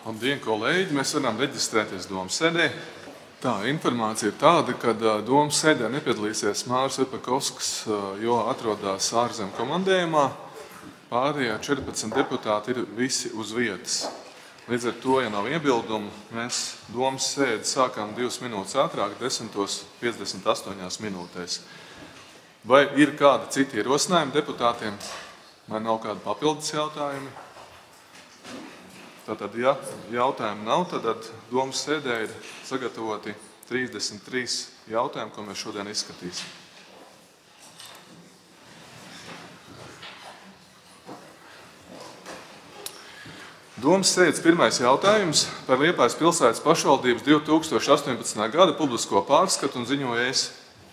Labdien, kolēģi! Mēs varam reģistrēties domas sēdē. Tā informācija ir tāda, ka domas sēdē nepiedalīsies Māris Epakovskis, jo atrodas ārzemju komandējumā. Pārējie 14 deputāti ir visi uz vietas. Līdz ar to, ja nav iebildumu, mēs domas sēdi sākām 2 minūtes ātrāk, 10:58 minūtēs. Vai ir kādi citi ierosinājumi deputātiem? Vai nav kādi papildus jautājumi? Tātad, ja jautājumu nav, tad domas sēdē ir sagatavoti 33 jautājumi, ko mēs šodien izskatīsim. Domas sēdes pirmais jautājums par Liepājas pilsētas pašvaldības 2018. gada publisko pārskatu un ziņoja es.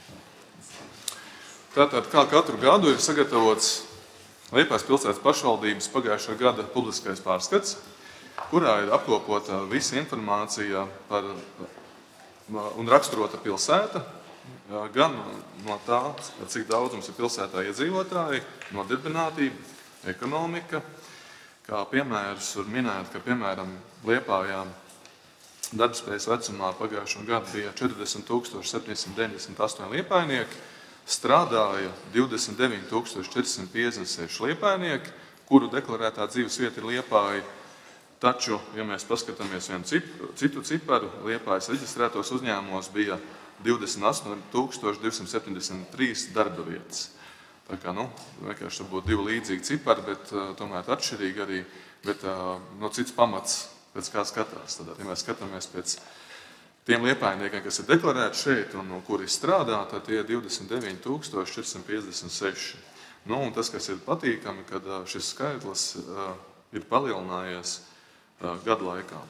Tātad, kā katru gadu ir sagatavots Liepājas pilsētas pašvaldības pagājušā gada publiskais pārskats, kurā ir apkopota visa informācija par un raksturota pilsēta, gan no tā, cik daudz mums ir pilsētā iedzīvotāji, nodarbinātība, ekonomika. Kā piemērus var minēt, ka, piemēram, Liepājā darbspējas vecumā pagājušo gadu bija 40 798 liepājnieki, strādāja 29 456 liepājnieki, kuru deklarētā dzīves vieta ir Liepāja. Taču, ja mēs paskatāmies vienu citu ciparu, Liepājas reģistrētos uzņēmumos bija 28 273 darba vietas. Tā kā, vienkārši būtu 2 līdzīgi cipari, bet tomēr atšķirīgi arī, bet cits pamats, pēc kā skatās. Tad, ja mēs skatāmies pēc tiem liepājniekiem, kas ir deklarēti šeit un kuri strādā, tad tie ir 29 456. Un tas, kas ir patīkami, kad šis skaitlis ir palielinājies gadu laikā.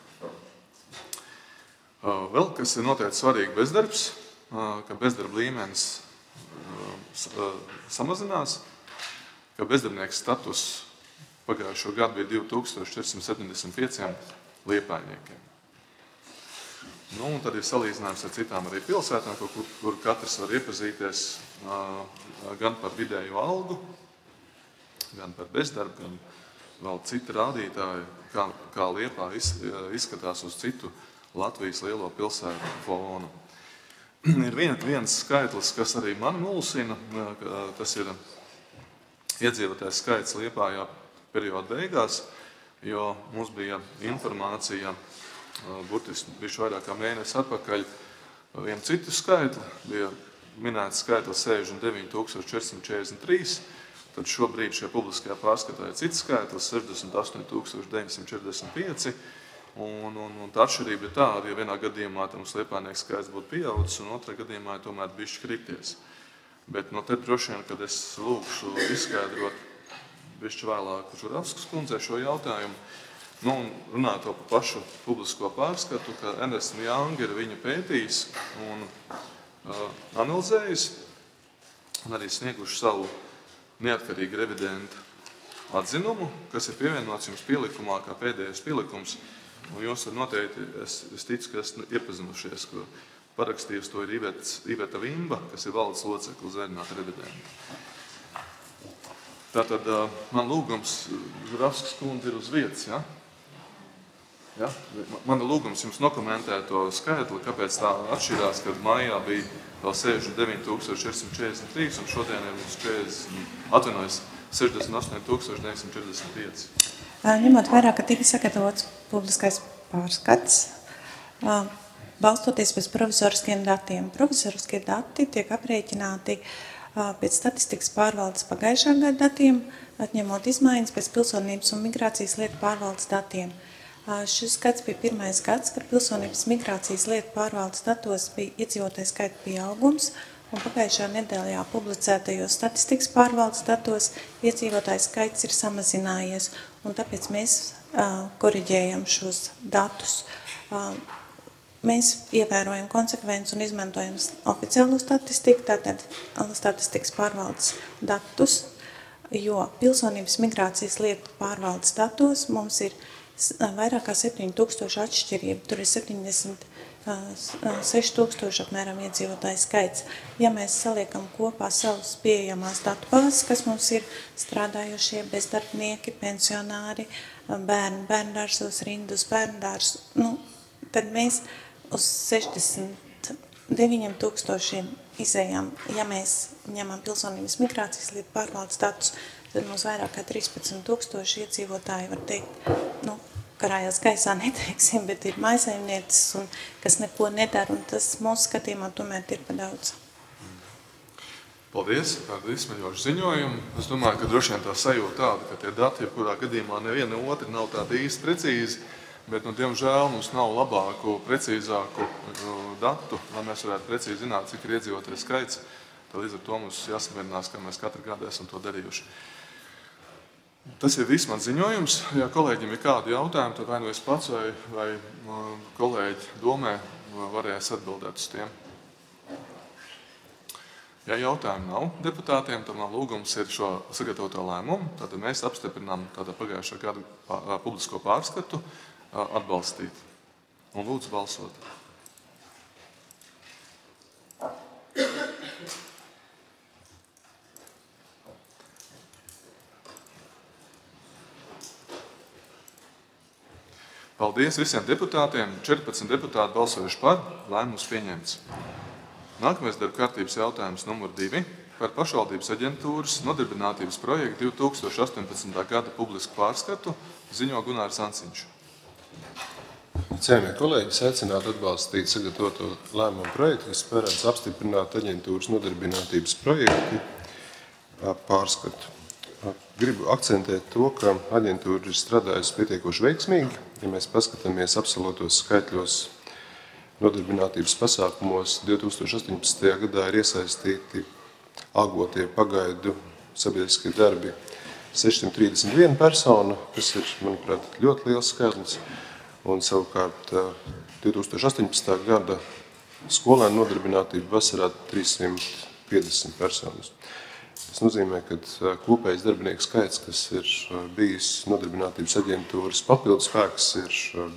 Vēl, kas ir noteikti svarīgi, bezdarbs, ka bezdarba līmenis samazinās, ka bezdarbnieka status pagājušo gadu bija 2475 liepājniekiem. Un tad ir salīdzinājums ar citām arī pilsētām, kur katrs var iepazīties gan par vidējo algu, gan par bezdarbu, gan vēl citi rādītāji, kā Liepā izskatās uz citu Latvijas lielo pilsētu fonu. Ir viens skaitlis, kas arī mani mulsina, tas ir iedzīvotājs skaits Liepājā perioda beigās, jo mums bija informācija, burtiski bišķi vairāk kā mēnesi atpakaļ, vienu citu skaitli, bija minēts skaitlis 69 443, tad šobrīd šajā publiskajā pārskatā ir cits skaitlis 68 945, un tā atšķirība ir tāda, ja vienā gadījumā mums liepājnieku skaits būtu pieaudzis, un otrā gadījumā tomēr bišķi krities. Bet te droši vien, kad es lūkšu izskaidrot bišķi vēlāk Žuravskas kundzei šo jautājumu, un runāt par pašu publisko pārskatu, ka Ernsts & Young ir viņu pētījis un analizējis, un arī snieguši savu neatkarīgi revidentu atzinumu, kas ir pievienots jums pielikumā kā pēdējais pielikums. Un jūs noteikti, es ticu, ka esat iepazinušies, ko parakstījusi to ir Iveta Vimba, kas ir valdes locekli zvērināta revidenta. Tātad man lūgums, Žuravskas kundze ir uz vietas, ja? Ja? Man lūgums jums nokomentēt to skaitli, kāpēc tā atšķirās, kad maijā bija vēl 69 443 un šodien ir mums 68 945. Ņemot vērā, ka tika sagatavots publiskais pārskats, balstoties pēc provizoriskiem datiem. Provizoriskie dati tiek aprēķināti pēc statistikas pārvaldes pagājušā gada datiem, atņemot izmaiņas pēc pilsonības un migrācijas lietu pārvaldes datiem. Šis gads bija pirmais gads, kad pilsonības migrācijas lietu pārvaldes datos bija iedzīvotāju skaita pieaugums, un pagājušā nedēļā publicētajos statistikas pārvaldes datos iedzīvotāju skaits ir samazinājies, un tāpēc mēs koriģējam šos datus. Mēs ievērojam konsekvenci un izmantojam oficiālo statistiku, tātad statistikas pārvaldes datus, jo pilsonības migrācijas lietu pārvaldes datos mums ir vairāk kā 7000 atšķirību, tur ir 76,000 apmēram iedzīvotāju skaits. Ja mēs saliekam kopā savus pieejamās datubāzes, kas mums ir strādājošie bezdarbnieki, pensionāri, bērndārsos, rindu uz bērndārsu, tad mēs uz 69 000 izējām. Ja mēs ņemam pilsonības migrācijas lietu pārvaldes datus, tad mums vairāk kā 13 000 iedzīvotāji, var teikt, karājās gaisā neteiksim, bet ir mājsaimnieces, kas neko nedara, un tas mūsu skatījumā tomēr ir pa daudz. Paldies par izsmeļošu ziņojumu. Es domāju, ka droši vien tā sajūta tāda, ka tie dati, jebkurā gadījumā neviena ne otra nav tādi īsti precīzi, bet, diemžēl, mums nav labāku, precīzāku datu, lai mēs varētu precīzi zināt, cik ir iedzīvotāju skaits. Tad līdz ar to mums jāsamierinās, ka mēs katru gadu esam to darījuši. Tas ir viss mans ziņojums. Ja kolēģiem ir kādi jautājumi, tad vai nu es pats vai kolēģi domē varēs atbildēt uz tiem. Ja jautājumu nav deputātiem, tad man lūgums ir šo sagatavoto lēmumu. Tad mēs apstiprinām pagājušā gada publisko pārskatu atbalstīt. Un lūdzu balsot. Paldies visiem deputātiem. 14 deputāti balsojuši par, lēmums pieņemts. Nākamais darba kārtības jautājums numur 2 par pašvaldības aģentūras nodarbinātības projektu 2018. gada publisku pārskatu ziņo Gunārs Ansiņš. Cienījamie kolēģi, aicinātu atbalstīt sagatavoto lēmumu projektu, kas paredz apstiprināt aģentūras nodarbinātības projektu pārskatu. Gribu akcentēt to, ka aģentūra ir strādājusi pietiekoši veiksmīgi. Ja mēs paskatāmies absolūtos skaitļos, nodarbinātības pasākumos 2018. gadā ir iesaistīti algotie pagaidu sabiedriskie darbi 631 persona, kas ir, manuprāt, ļoti liels skaitlis. Un savukārt 2018. gada skolēnu nodarbinātība vasarā 350 personas. Tas nozīmē, ka kopējais darbinieku skaits, kas ir bijis nodarbinātības aģentūras papildu spēks, ir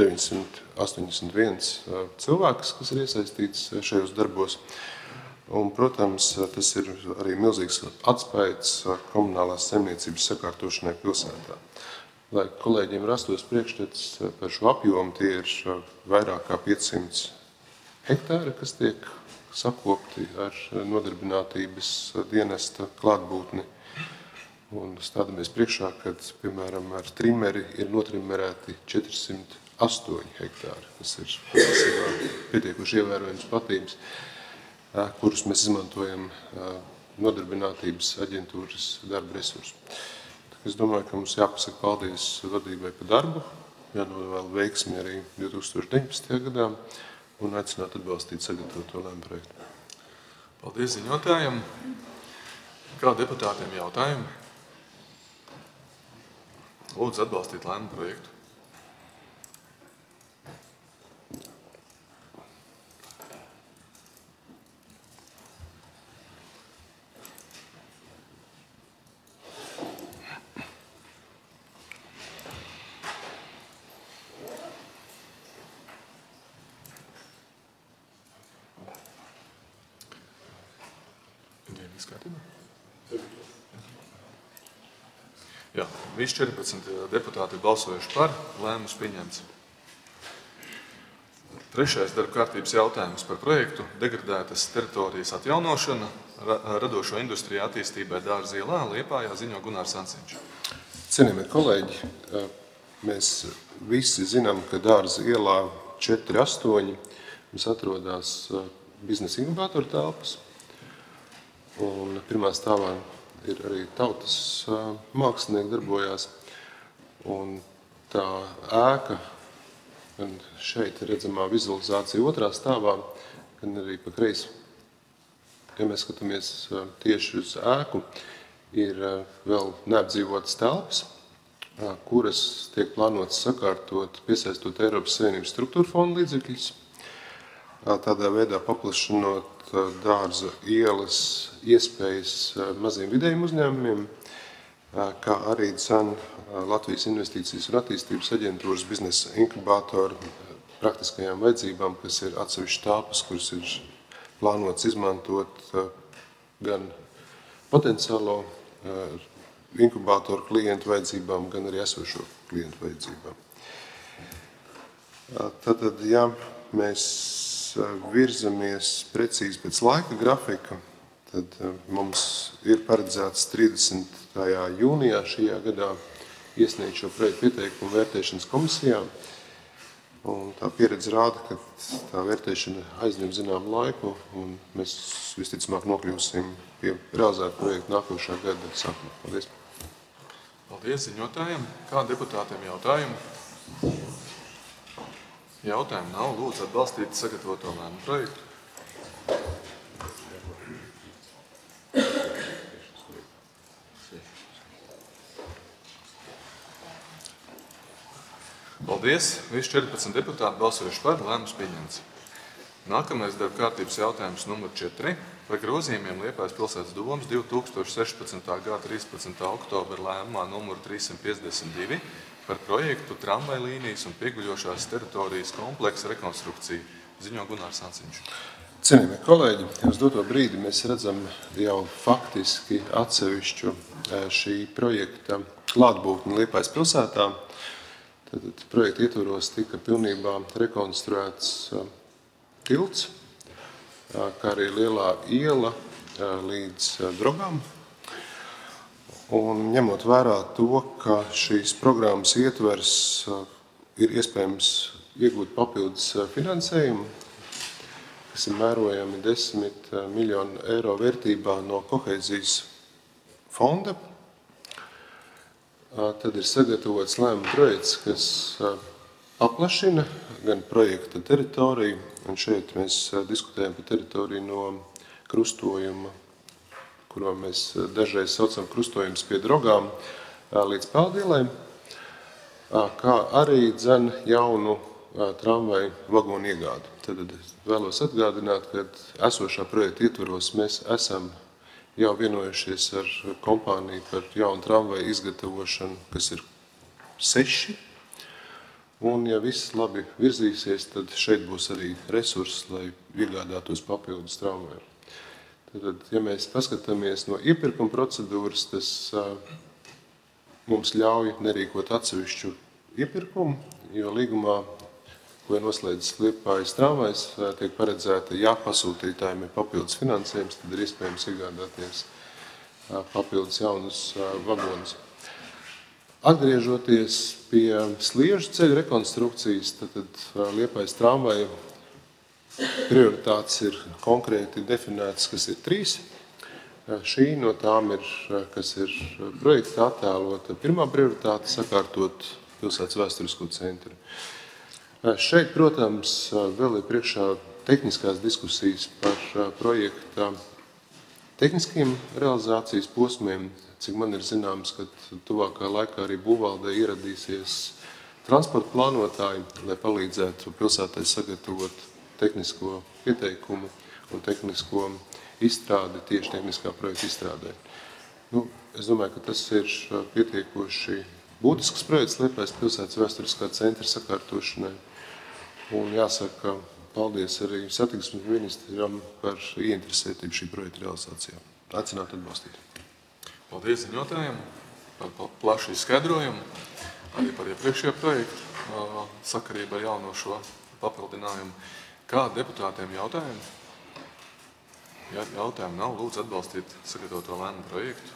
981 cilvēks, kas ir iesaistīts šajos darbos. Un, protams, tas ir arī milzīgs atspaids komunālās saimniecības sakārtošanai pilsētā. Lai kolēģiem rastos priekšstats par šo apjomu, tie ir vairāk kā 500 hektāri, kas tiek sakopti ar nodarbinātības dienesta klātbūtni. Un stādamies priekšā, kad, piemēram, ar trimeri ir notrimerēti 408 hektāri. Tas ir pietiekuši ievērojams platības, kurus mēs izmantojam nodarbinātības aģentūras darba resursu. Es domāju, ka mums jāpasaka paldies vadībai par darbu, jānovēl veiksmi arī 2019. gadā un aicināt atbalstīt sagatavoto lēmumu projektu. Paldies ziņotājiem. Kā deputātiem jautājumi? Lūdzu atbalstīt lēmumu projektu. Jā, visi 14 deputāti ir balsojuši par, lēmums pieņemts. Trešais darba kārtības jautājums par projektu degradētas teritorijas atjaunošana radošo industriju attīstībai Dārza ielā Liepājā ziņo Gunārs Ansiņš. Cienījamie kolēģi, mēs visi zinām, ka Dārza ielā 4-8 mums atrodas biznesa inkubātora telpas. Un pirmā stāvā ir arī tautas mākslinieki darbojās. Un tā ēka, gan šeit ir redzamā vizualizācija otrā stāvā, gan arī pa kreisi. Ja mēs skatāmies tieši uz ēku, ir vēl neapdzīvotas telpas, kuras tiek plānotas sakārtot, piesaistot Eiropas Savienības struktūra fonda līdzekļus. Tādā veidā paplašinot Dārza ielas iespējas maziem vidējiem uzņēmumiem, kā arī Latvijas Investīcijas un attīstības aģentūras biznesa inkubātoru praktiskajām vajadzībām, kas ir atsevišķi telpas, kuras ir plānotas izmantot gan potenciālo inkubātoru klientu vajadzībām, gan arī esošo klientu vajadzībām. Tātad, ja mēs virzamies precīzi pēc laika grafika, tad mums ir paredzēts 30. jūnijā šajā gadā iesniegt šo projektu pieteikumu vērtēšanas komisijā. Un tā pieredze rāda, ka tā vērtēšana aizņem zināmu laiku, un mēs visticamāk nokļūsim pie realizēta projekta nākošā gada sākumā. Paldies! Paldies ziņotājiem! Kā deputātiem jautājumi? Jautājumu nav. Lūdzu atbalstīt sagatavoto lēmumu projektu. Paldies! Visi 14 deputāti balsojuši par, lēmums pieņemts. Nākamais darba kārtības jautājums numur 4 par grozījumiem Liepājas pilsētas domas 2016. gada 13. oktobra lēmumā numur 352 par projektu tramvajlīnijas un pieguļošās teritorijas kompleksa rekonstrukciju. Ziņo Gunārs Anciņš. Cienījamie kolēģi, uz doto brīdi mēs redzam jau faktiski atsevišķu šī projekta klātbūtni Liepājas pilsētā. Tad projekta ietvaros tika pilnībā rekonstruēts tilts, kā arī lielā iela līdz drogām. Un ņemot vērā to, ka šīs programmas ietvers ir iespējams iegūt papildus finansējumu, kas ir mērojami 10 miljonu eiro vērtībā no kohēzijas fonda, tad ir sagatavots lēmuma projekts, kas paplašina gan projekta teritoriju, un šeit mēs diskutējam par teritoriju no krustojuma, kuro mēs dažreiz saucam krustojums pie drogām, līdz Peldielai, kā arī dzen jaunu tramvaju vagonu iegādi. Tad vēlos atgādināt, ka esošā projekta ietvaros mēs esam jau vienojušies ar kompāniju par jaunu tramvaju izgatavošanu, kas ir 6. Un, ja viss labi virzīsies, tad šeit būs arī resursi, lai iegādātos papildus tramvaju. Tad, ja mēs paskatāmies no iepirkuma procedūras, tas mums ļauj nerīkot atsevišķu iepirkumu, jo līgumā, ko ir noslēdzis Liepājas tramvajs, tiek paredzēta, ja pasūtītājiem ir papildus finansējums, tad ir iespējams iegādāties papildus jaunus vagonus. Atgriežoties pie Sliežu ceļa rekonstrukcijas, tad Liepājas tramvaja prioritātes ir konkrēti definētas, kas ir 3. Šī no tām ir, kas ir projekta attēlota. Pirmā prioritāte sakārtot pilsētas vēsturisko centru. Šeit, protams, vēl ir priekšā tehniskās diskusijas par projekta tehniskiem realizācijas posmiem. Cik man ir zināms, ka tuvākā laikā arī būvvaldē ieradīsies transporta plānotāji, lai palīdzētu pilsētai sagatavot tehnisko pieteikumu un tehnisko izstrādi tieši tehniskā projekta izstrādē. Es domāju, ka tas ir pietiekoši būtisks projekts Liepājas pilsētas vēsturiskā centra sakārtošanai. Un jāsaka, paldies arī satiksmes ministram par ieinteresētību šī projekta realizācijā. Aicinātu atbalstīt. Paldies ziņotājiem par plašu izskaidrojumu, arī par iepriekšējo projektu sakarībā ar jauno šo papildinājumu. Kā deputātiem jautājumi? Ja jautājumu nav, lūdzu atbalstīt sagatavoto lēmumu projektu.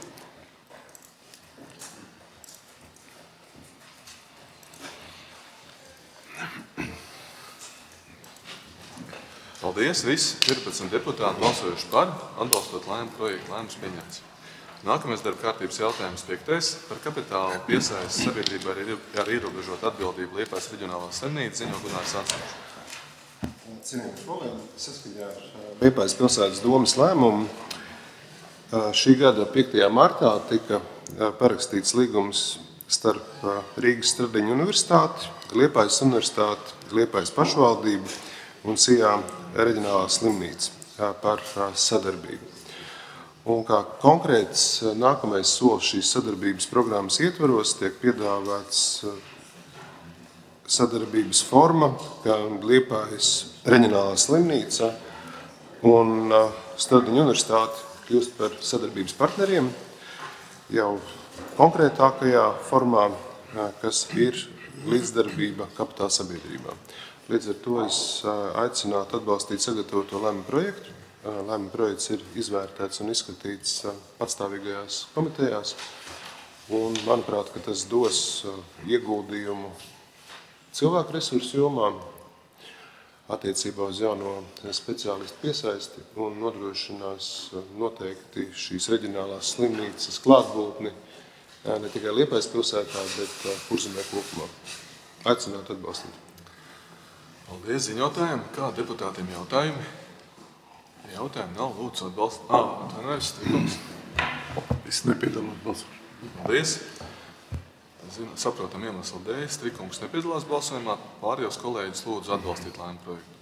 Paldies! Visi 14 deputāti balsojuši par, atbalstot lēmumu projektu. Lēmums pieņemts. Nākamais darba kārtības jautājums 5. par kapitāla piesaisti sabiedrībai ar ierobežotu atbildību Liepājas reģionālā slimnīca. Ziņo Gunārs Anciņš. Cienījamie kolēģi, saskaņā ar Liepājas pilsētas domas lēmumu šī gada 5. martā tika parakstīts līgums starp Rīgas Stradiņu universitāti, Liepājas universitāti, Liepājas pašvaldību un SIA reģionālā slimnīca par sadarbību. Un kā konkrēts nākamais solis šīs sadarbības programmas ietvaros tiek piedāvāts sadarbības forma, kā Liepājas reģionālā slimnīca un Stradiņu universitāte kļūst par sadarbības partneriem. jau konkrētākajā formā, kas ir līdzdarbība kapitāla sabiedrībām. Līdz ar to es aicinātu atbalstīt sagatavoto lēmumu projektu. Lēmuma projekts ir izvērtēts un izskatīts patstāvīgajās komitejās. Un, manuprāt, ka tas dos ieguldījumu cilvēku resursu jomā attiecībā uz jauno speciālistu piesaisti un nodrošinās noteikti šīs reģionālās slimnīcas klātbūtni ne tikai Liepājas pilsētā, bet Kurzemē kopumā. Aicinātu atbalstīt. Paldies ziņotājiem. Kā deputātiem jautājumi? Jautājumi nav, lūdzu atbalstīt. Atvainojos, Strikums. Es nepiedalās balsojumā. Paldies. Saprotam iemeslu dēļ. Strikums nepiedalās balsojumā. Pārējos kolēģis lūdzu atbalstīt lēmumu projektu.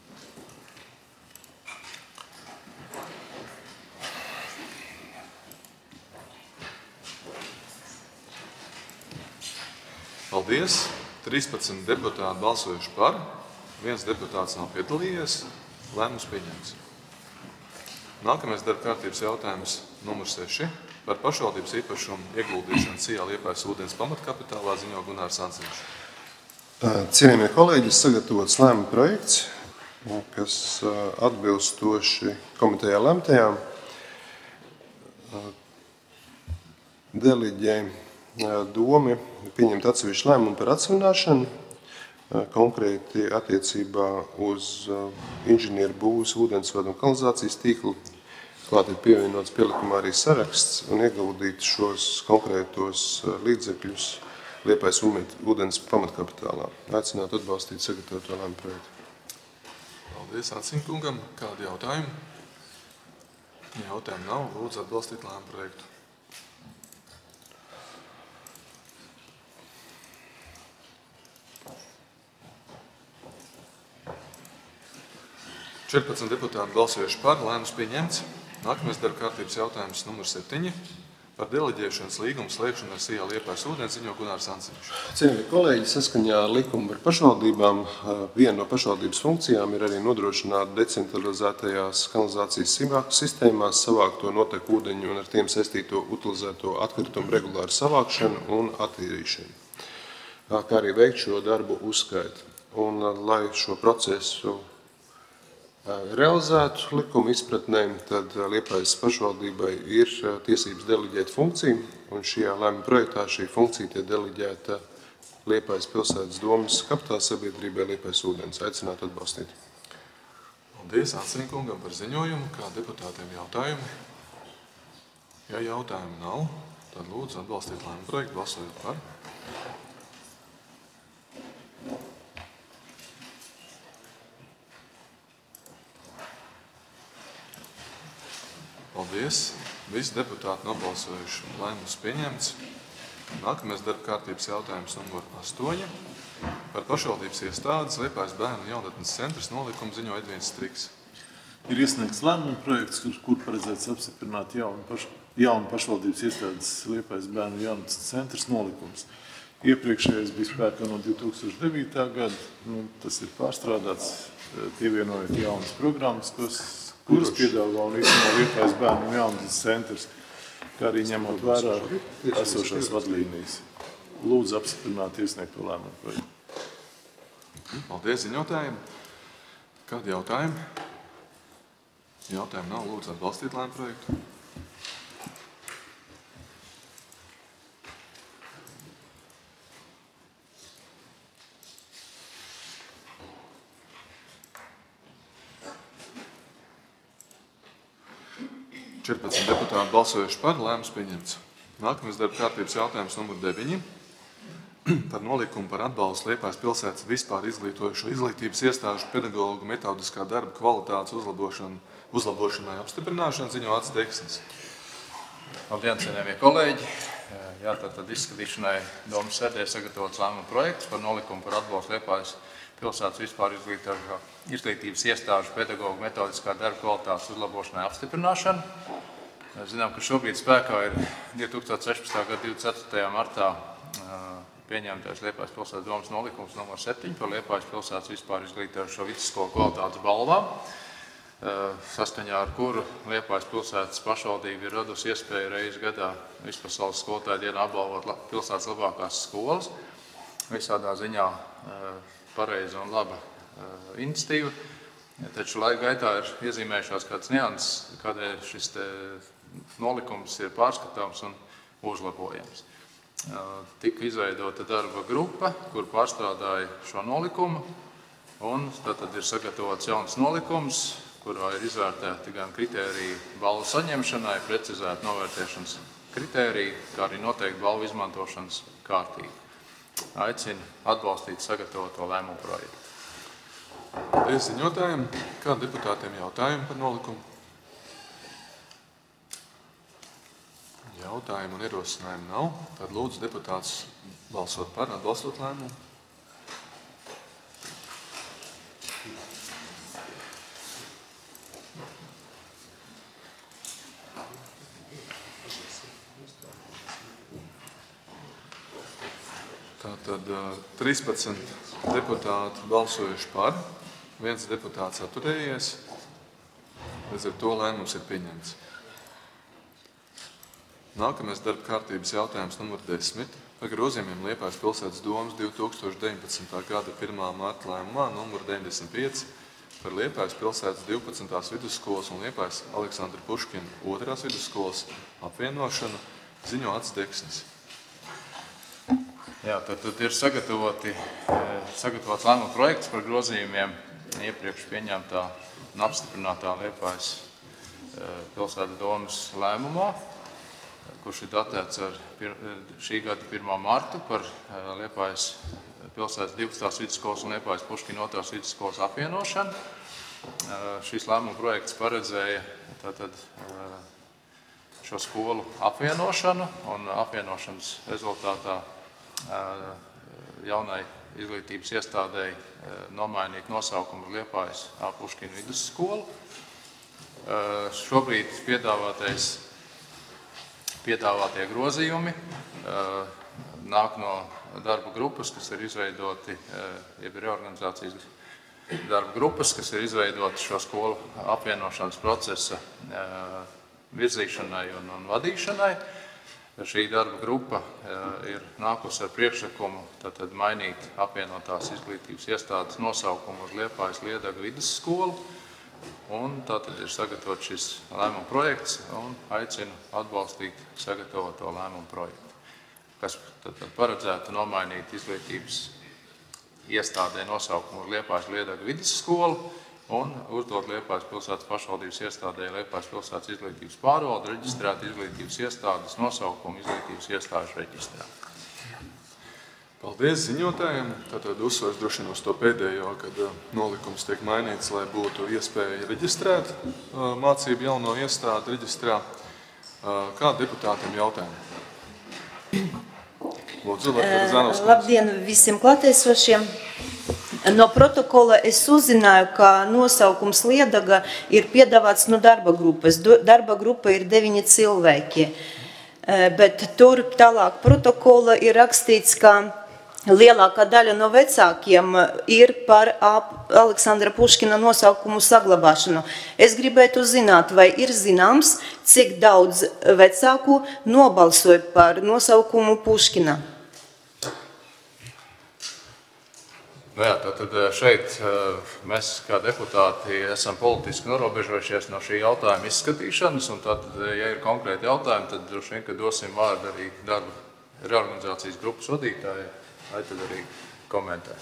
Paldies. 13 deputāti balsojuši par. 1 deputāts nav piedalījies. Lēmums pieņemts. Nākamais darba kārtības jautājums numur 6. Par pašvaldības īpašumu ieguldīšanu Sijā Liepājas ūdens pamatkapitālā ziņo Gunārs Anciņš. Cienījamie kolēģi, sagatavots lēmuma projekts, kas atbilstoši komitejā lemtajām deliģē domi pieņemt atsevišķu lēmumu par atsevināšanu, konkrēti attiecībā uz inženieru būvs, ūdensvadu un kanalizācijas tīklu. Klāt ir pievienots pielikumā arī saraksts un ieguldīt šos konkrētos līdzekļus Liepājas ūdens pamatkapitālā. Aicinātu atbalstīt sagatavoto lēmumu projektu. Paldies Anciņkungam. Kādi jautājumi? Jautājumi nav. Lūdzu atbalstīt lēmumu projektu. Četrpadsmit deputāti balsojuši par, lēmums pieņemts. Nākamais darba kārtības jautājums numur 7. Par deleģēšanas līgumu slēgšanu ar Sijā Liepājas ūdens ziņo Gunārs Anciņš. Cienījamie kolēģi, saskaņā ar likumu par pašvaldībām viena no pašvaldības funkcijām ir arī nodrošināt decentralizētajās kanalizācijas sistēmās savākto noteku ūdeņu un ar tiem saistīto utilizēto atkritumu regulāru savākšanu un attīrīšanu, kā arī veikt šo darbu uzskaitu. Un, lai šo procesu realizētu likuma izpratnē, tad Liepājas pašvaldībai ir tiesības deleģēt funkciju, un šajā lēmuma projektā šī funkcija tiek deleģēta Liepājas pilsētas domas kapitāla sabiedrībai Liepājas ūdens. Aicinātu atbalstīt. Paldies Anciņkungam par ziņojumu. Kā deputātiem jautājumi? Ja jautājumu nav, tad lūdzu atbalstīt lēmumu projektu, balsojot par. Paldies. Visi deputāti nobalsojuši, lēmums pieņemts. Nākamais darba kārtības jautājums numur 8. Par pašvaldības iestādes Liepājas bērnu jaunatnes centrs nolikumu ziņo Edvīns Striks. Ir iesniegts lēmuma projekts, kur paredzēts apstiprināt jaunu pašvaldības iestādes Liepājas bērnu jaunatnes centrs nolikums. Iepriekšējais bija spēkā no 2009. Gada. Tas ir pārstrādāts, pievienojot jaunas programmas, kuras piedāvā un īstenībā Liepājas bērnu jaunatnes centrs, kā arī ņemot vērā esošās vadlīnijas. Lūdzu apstiprināt iesniegto lēmumu projektu. Paldies ziņotājiem. Kādi jautājumi? Jautājumi nav. Lūdzu atbalstīt lēmumu projektu. Četrpadsmit deputāti balsojuši par, lēmums pieņemts. Nākamais darba kārtības jautājums numur 9. Par nolikumu par atbalstu Liepājas pilsētas vispār izglītojušo izglītības iestāžu pedagogu metodiskā darba kvalitātes uzlabošanai apstiprināšanu ziņo Acis Deksnis. Labdien, cienījamie kolēģi! Tātad izskatīšanai domas sēdē sagatavots lēmuma projekts par nolikumu par atbalstu Liepājas pilsētas vispār izglītības iestāžu pedagogu metodiskā darba kvalitātes uzlabošanai apstiprināšanu. Mēs zinām, ka šobrīd spēkā ir 2016. gada 24. martā pieņemtais Liepājas pilsētas domas nolikums numur 7 par Liepājas pilsētas vispār izglītojošo vidusskolu kvalitātes balvām. saskaņā ar kuru Liepājas pilsētas pašvaldība ir radusi iespēju reizi gadā vispasaules skolotāju dienā apbalvot pilsētas labākās skolas. Visādā ziņā pareiza un laba iniciatīva. Taču laika gaitā ir iezīmējušās kāds nianses, kādēļ šis nolikums ir pārskatāms un uzlabojams. Tika izveidota darba grupa, kur pārstrādāja šo nolikumu, un tad ir sagatavots jauns nolikums, kurā ir izvērtēti gan kritēriji balvu saņemšanai, precizēti novērtēšanas kritēriji, kā arī noteikti balvu izmantošanas kārtība. Aicinu atbalstīt sagatavoto lēmumu projektu. Paldies ziņotājiem. Kā deputātiem jautājumi par nolikumu? Jautājumu un ierosinājumu nav. Tad lūdzu deputātus balsot par, atbalstot lēmumu. Tātad 13 deputāti balsojuši par, 1 deputāts atturējies, līdz ar to lēmums ir pieņemts. Nākamais darba kārtības jautājums numur 10 par grozījumiem Liepājas pilsētas domas 2019. gada 1. marta lēmumā numur 95 par Liepājas pilsētas 12. vidusskolas un Liepājas Aleksandra Puškina 2. vidusskolas apvienošanu ziņo Ats Deksnis. Jā, tad ir sagatavots lēmuma projekts par grozījumiem iepriekš pieņemtā un apstiprinātā Liepājas pilsētas domas lēmumā, kurš ir datēts ar šī gada 1. martu par Liepājas pilsētas 12. vidusskolas un Liepājas Puškina 2. vidusskolas apvienošanu. Šis lēmuma projekts paredzēja tātad šo skolu apvienošanu un apvienošanas rezultātā jaunai izglītības iestādēji nomainīt nosaukumu uz Liepājas Puškina vidusskolu. Šobrīd piedāvātie grozījumi nāk no darba grupas, kas ir izveidoti, jeb reorganizācijas darba grupas, kas ir izveidoti šo skolu apvienošanas procesa virzīšanai un vadīšanai. Šī darba grupa ir nākusi ar priekšlikumu tātad mainīt apvienotās izglītības iestādes nosaukumu uz Liepājas Liedaga vidusskolu. Un tātad ir sagatavots šis lēmuma projekts un aicinu atbalstīt sagatavoto lēmuma projektu, kas tātad paredzētu nomainīt izglītības iestādē nosaukumu uz Liepājas Liedaga vidusskolu un uzdot Liepājas pilsētas pašvaldības iestādē Liepājas pilsētas izglītības pārvalde reģistrēt izglītības iestādes nosaukumu izglītības iestāžu reģistrā. Paldies ziņotājiem. Tātad uzsvars droši vien uz to pēdējo, kad nolikums tiek mainīts, lai būtu iespēja reģistrēt mācību jauno iestādi reģistrā. Kā deputātiem jautājumi? Lūdzu, Zanovs. Labdien visiem klātesošiem! No protokola es uzzināju, ka nosaukums Liedaga ir piedāvāts no darba grupas. Darba grupa ir 9 cilvēki, bet tur tālāk protokola ir rakstīts, ka lielākā daļa no vecākiem ir par Aleksandra Puškina nosaukumu saglabāšanu. Es gribētu zināt, vai ir zināms, cik daudz vecāku nobalsoja par nosaukumu Puškina. Jā, tad šeit mēs kā deputāti esam politiski norobežojušies no šī jautājuma izskatīšanas, un tad, ja ir konkrēti jautājumi, tad droši vien, ka dosim vārdu arī darba reorganizācijas grupas vadītājai, lai tad arī komentē.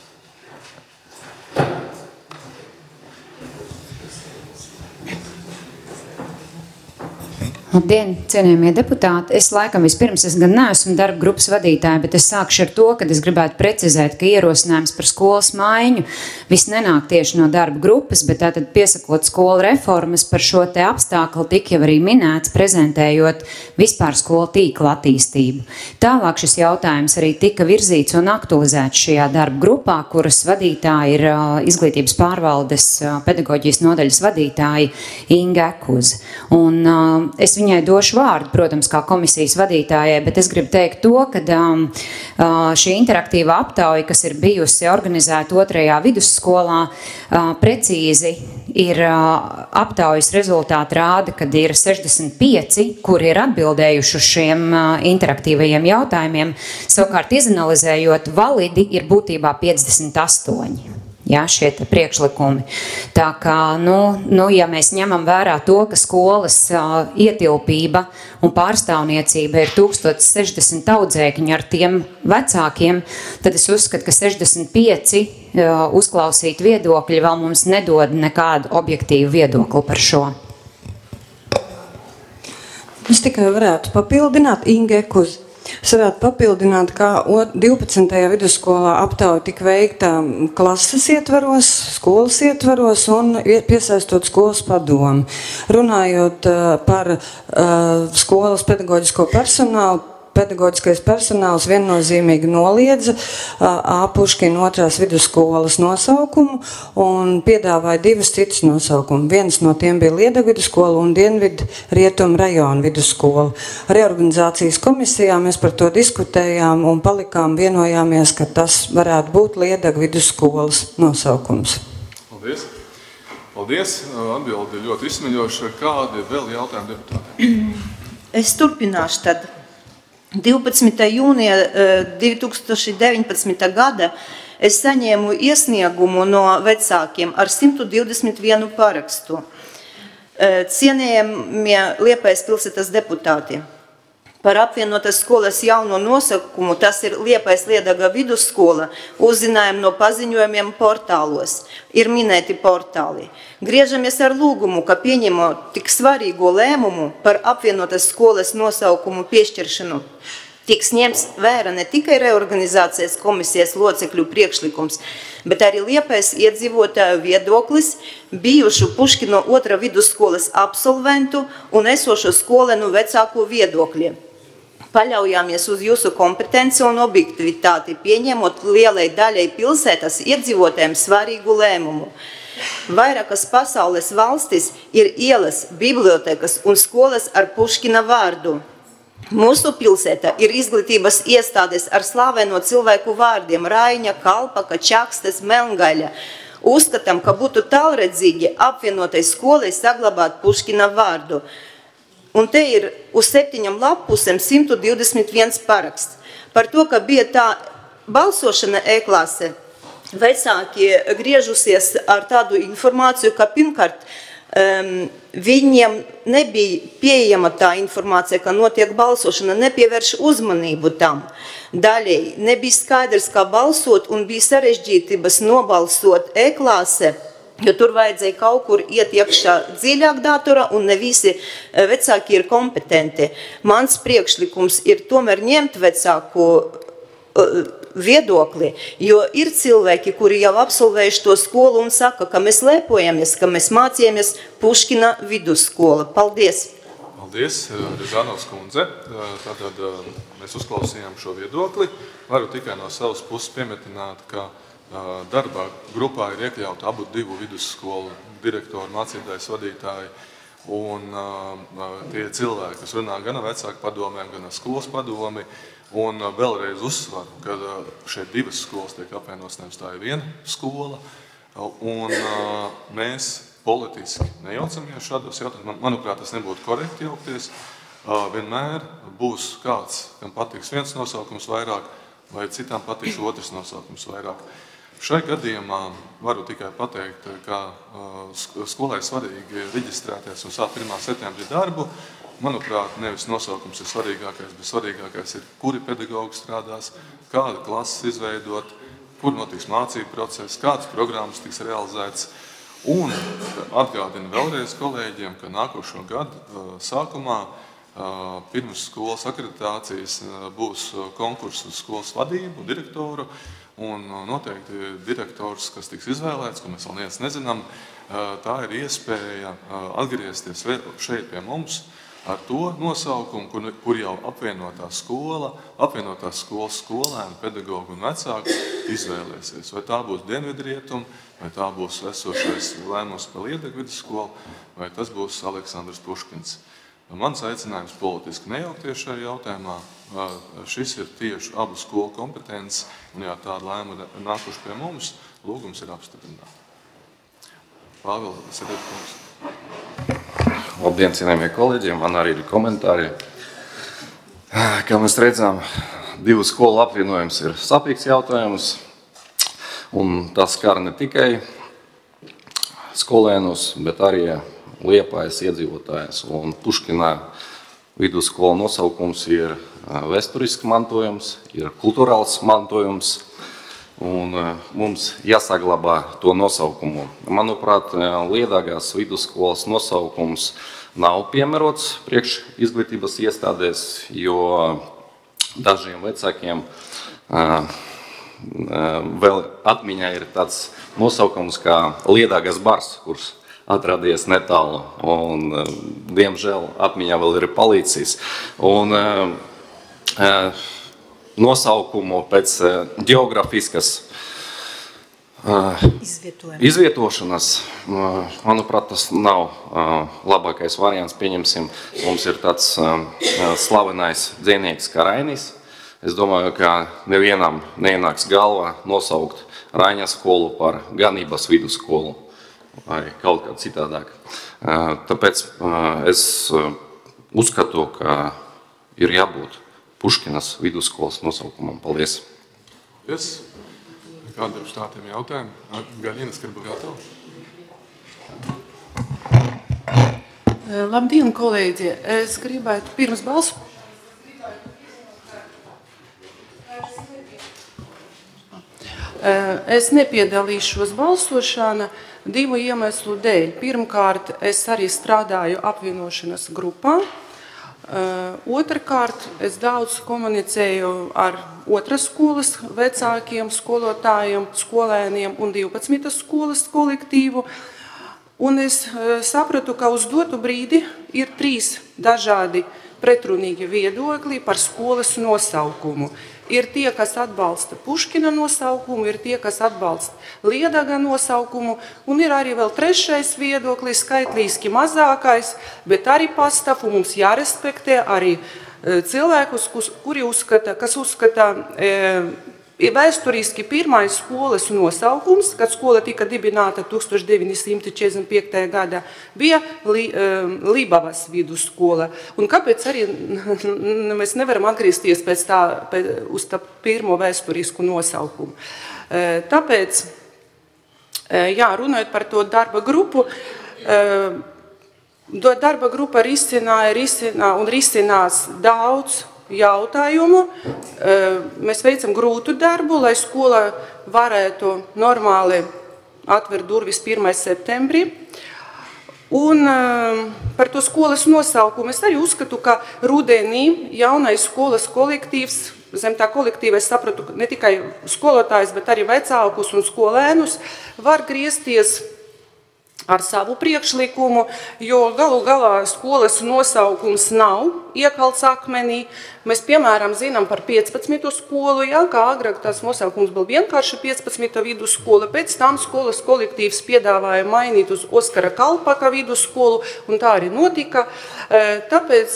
Labdien, cienījamie deputāti! Es laikam vispirms gan neesmu darba grupas vadītāja, bet es sākšu ar to, ka es gribētu precizēt, ka ierosinājums par skolas maiņu viss nenāk tieši no darba grupas, bet tātad piesakot skolu reformas par šo te apstākli tika jau arī minēts, prezentējot vispār skolu tīkla attīstību. Tālāk šis jautājums arī tika virzīts un aktualizēts šajā darba grupā, kuras vadītāja ir izglītības pārvaldes pedagoģijas nodaļas vadītāja Inga Ekuze. Un es viņai došu vārdu, protams, kā komisijas vadītājai, bet es gribu teikt to, ka šī interaktīva aptauja, kas ir bijusi organizēta 2. vidusskolā, precīzi ir aptaujas rezultāti rāda, kad ir 65, kuri ir atbildējuši uz šiem interaktīvajiem jautājumiem, savukārt izanalizējot validi ir būtībā 58. Jā, šie priekšlikumi. Tā kā, ja mēs ņemam vērā to, ka skolas ietilpība un pārstāvniecība ir 1060 audzēkņi ar tiem vecākiem, tad es uzskatu, ka 65 uzklausīt viedokļi vēl mums nedod nekādu objektīvu viedokli par šo. Es tikai varētu papildināt, Inge Kuz. Es varētu papildināt, kā 12. vidusskolā aptauja tika veikta klases ietvaros, skolas ietvaros un piesaistot skolas padomu. Runājot par skolas pedagoģisko personālu, pedagoģiskais personāls viennozīmīgi noliedza Puškina 2. vidusskolas nosaukumu un piedāvāja 2 citus nosaukumu. Viens no tiem bija Liedaga vidusskola un Dienvidu Rietumu rajona vidusskola. Reorganizācijas komisijā mēs par to diskutējām un vienojāmies, ka tas varētu būt Liedaga vidusskolas nosaukums. Paldies! Paldies! Atbildi ļoti izsmeļoša. Kādi vēl jautājumi deputātiem? Es turpināšu tad. 12. jūnija 2019. gada es saņēmu iesniegumu no vecākiem ar 121 parakstu. Cienējamie Liepājas pilsētas deputāti. Par apvienotās skolas jauno nosaukumu, tas ir Liepājas Liedaga vidusskola, uzzinājām no paziņojumiem portālos. Ir minēti portāli. Griežamies ar lūgumu, ka pieņemot tik svarīgo lēmumu par apvienotās skolas nosaukumu piešķiršanu, tiks ņemts vērā ne tikai reorganizācijas komisijas locekļu priekšlikums, bet arī Liepājas iedzīvotāju viedoklis, bijušu Puškina 2. vidusskolas absolventu un esošo skolēnu vecāku viedokļi. Paļaujāmies uz jūsu kompetenci un objektivitāti, pieņemot lielai daļai pilsētas iedzīvotājiem svarīgu lēmumu. Vairākas pasaules valstis ir ielas, bibliotekas un skolas ar Puškina vārdu. Mūsu pilsēta ir izglītības iestādes ar slaveno cilvēku vārdiem Raiņa, Kalpaka, Čakstes, Melngaļa. Uzskatām, ka būtu tālredzīgi apvienotai skolai saglabāt Puškina vārdu. Un te ir uz 7 lapusēm 121 paraksts. Par to, ka bija tā balsošana e-klase, vecāki griežusies ar tādu informāciju, ka pirmkārt viņiem nebija pieejama tā informācija, ka notiek balsošana, nepievērš uzmanību tam. Daļēji nebija skaidrs, kā balsot un bija sarežģītības nobalsot e-klase, jo tur vajadzēja kaut kur iet iekšā dziļāk datorā un ne visi vecāki ir kompetenti. Mans priekšlikums ir tomēr ņemt vecāku viedokli, jo ir cilvēki, kuri jau absolvējuši to skolu un saka, ka mēs lepojamies, ka mēs mācījāmies Puškina vidusskola. Paldies! Paldies, Rizanovs kundze. Tātad mēs uzklausījām šo viedokli. Varu tikai no savas puses piemetināt, ka darbā grupā ir iekļauti abu 2 vidusskolu direktori, mācītājs vadītāji un tie cilvēki, kas runā gan ar vecāku padomēm, gan ar skolas padomi. Un vēlreiz uzsvaru, ka šeit 2 skolas tiek apvienotas, nevis tā ir 1 skola. Un mēs politiski nejaucamies šādos jautājumos. Manuprāt, tas nebūtu korekti jaukties. Vienmēr būs kāds, kam patiks viens nosaukums vairāk, vai citām patiks otrs nosaukums vairāk. Šai gadījumā varu tikai pateikt, ka skolai svarīgi reģistrēties un sākt 1. septembrī darbu. Manuprāt, nevis nosaukums ir svarīgākais, bet svarīgākais ir, kuri pedagogi strādās, kāda klases izveidot, kur notiks mācību process, kādas programmas tiks realizētas. Un atgādinu vēlreiz kolēģiem, ka nākošo gadu sākumā pirms skolas akreditācijas būs konkurss uz skolas vadību, direktoru. Un noteikti direktors, kas tiks izvēlēts, ko mēs vēl neviens nezinām, tā ir iespēja atgriezties šeit pie mums ar to nosaukumu, kur jau apvienotās skolas skolēni, pedagogi un vecāki izvēlēsies. Vai tā būs Dienvidrietum, vai tā būs esošais lēmums par Liedagu vidusskolu, vai tas būs Aleksandrs Puškins. Mans aicinājums politiski nejaukties šajā jautājumā. Šis ir tieši abu skolu kompetences, un ja tāda lēma nākuši pie mums, lūgums ir apstiprināt. Pāvils Sedetkungs. Labdien, cienējamie kolēģi, man arī ir komentāri. Kā mēs redzam, divu skolu apvienojums ir sāpīgs jautājums, un tas skar ne tikai skolēnus, bet arī Liepājas iedzīvotājus. Un Puškina vidusskola nosaukums ir vēsturisks mantojums, ir kultūrāls mantojums, un mums jāsaglabā to nosaukumu. Manuprāt, Liedāgās vidusskolas nosaukums nav piemērots priekš izglītības iestādēs, jo dažiem vecākiem vēl atmiņā ir tāds nosaukums kā Liedāgas bars, kurš atradies netālu, un diemžēl atmiņā vēl ir palīdzis. Un nosaukumu pēc geografiskas izvietošanas, manuprāt, tas nav labākais variants. Pieņemsim, mums ir tāds slavenais dzejnieks kā Rainis. Es domāju, ka nevienam neienāks galvā nosaukt Raņa skolu par ganības vidusskolu vai kaut kā citādāk. Tāpēc es uzskatu, ka ir jābūt Puškinas vidusskolas nosaukumam. Paldies! Paldies! Kāda ir štātiem jautājumi? Gaļinas Kribagatova. Labdien, kolēģi! Es gribētu pirms balsu. Es nepiedalīšos balsošana divu iemeslu dēļ. Pirmkārt, es arī strādāju apvienošanas grupā. Otrkārt, es daudz komunicēju ar otras skolas vecākiem, skolotājiem, skolēniem un 12. skolas kolektīvu. Un es sapratu, ka uz dotu brīdi ir 3 dažādi pretrunīgi viedokļi par skolas nosaukumu. Ir tie, kas atbalsta Puškina nosaukumu, ir tie, kas atbalsta Liedaga nosaukumu, un ir arī vēl 3. viedoklis, skaitlīski mazākais, bet arī pastāv, un mums jārespektē arī cilvēkus, kas uzskata vēsturiski pirmais skolas nosaukums, kad skola tika dibināta 1945. gadā, bija Libavas vidusskola. Un kāpēc arī mēs nevaram atgriezties uz tā pirmo vēsturisku nosaukumu? Tāpēc, jā, runājot par to darba grupu, darba grupa risina un risinās daudz jautājumu. Mēs veicam grūtu darbu, lai skola varētu normāli atvērt durvis 1. septembrī. Un par to skolas nosaukumu es arī uzskatu, ka rudenī jaunais skolas kolektīvs, zem tā kolektīva es sapratu ne tikai skolotājus, bet arī vecākus un skolēnus, var griezties ar savu priekšlikumu, jo galu galā skolas nosaukums nav iekalts akmenī. Mēs, piemēram, zinām par 15. skolu, jā, kā agrāk tās nosaukums bija vienkārši 15. vidusskola, pēc tam skolas kolektīvs piedāvāja mainīt uz Oskara Kalpaka vidusskolu, un tā arī notika. Tāpēc,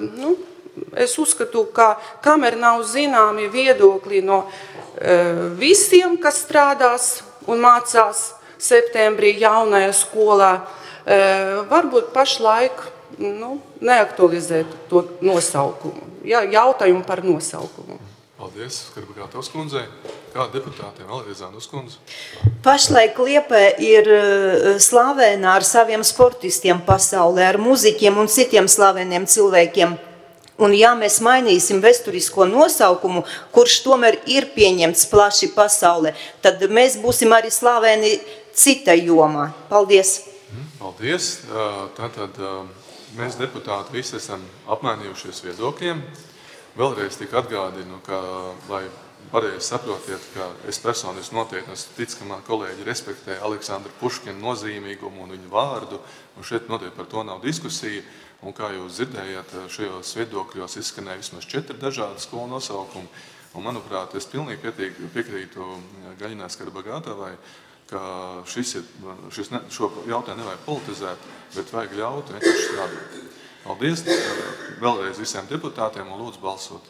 es uzskatu, ka kamēr nav zināmi viedokļi no visiem, kas strādās un mācās septembrī jaunajā skolā, varbūt pašlaik neaktualizēt to nosaukumu. Jautājumu par nosaukumu. Paldies, Kribagatavas kundzei. Kā deputātiem vēl ir Zandus kundze? Pašlaik Liepē ir slavēna ar saviem sportistiem pasaulē, ar muziķiem un citiem slaveniem cilvēkiem. Un ja mēs mainīsim vēsturisko nosaukumu, kurš tomēr ir pieņemts plaši pasaulē, tad mēs būsim arī slavēni cita jomā. Paldies! Paldies! Tātad mēs deputāti visi esam apmainījušies viedokļiem. Vēlreiz tik atgādinu, ka, lai pareizi saprotiet, ka es personiski noteikti ticu, ka man kolēģi respektē Aleksandra Puškina nozīmīgumu un viņu vārdu, un šeit noteikti par to nav diskusija. Un kā jūs dzirdējāt, šajos viedokļos izskanēja vismaz 4 dažādi skolu nosaukumi. Un, manuprāt, es pilnīgi piekrītu Gaļinās Kribagatavai, ka šo jautājumu nevajag politizēt, bet vajag ļaut vienkārši strādāt. Paldies vēlreiz visiem deputātiem un lūdzu balsot.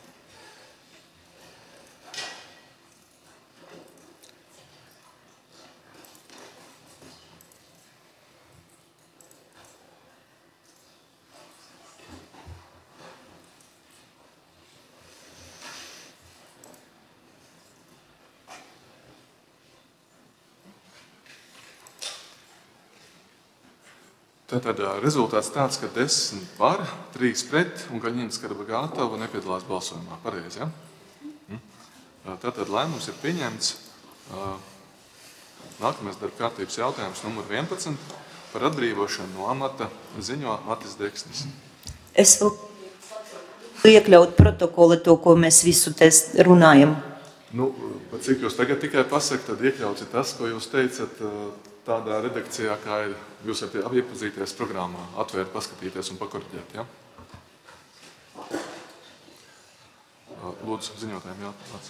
Tātad rezultāts tāds, ka 10 par, 3 pret un Gaļina Skarbagātova nepiedalās balsojumā. Pareizi, ja? Tātad lēmums ir pieņemts. Nākamais darba kārtības jautājums numur 11 par atbrīvošanu no amata ziņo Matis Deksnis. Es vēl iekļaut protokola to, ko mēs visu te runājam. Nu, cik jūs tagad tikai pasaka, tad iekļauts ir tas, ko jūs teicat tādā redakcijā, kā ir jūs iepazīties programmā, atvērt, paskatīties un pakorģēt, ja? Lūdzu, ziņotājiem jāpārāds.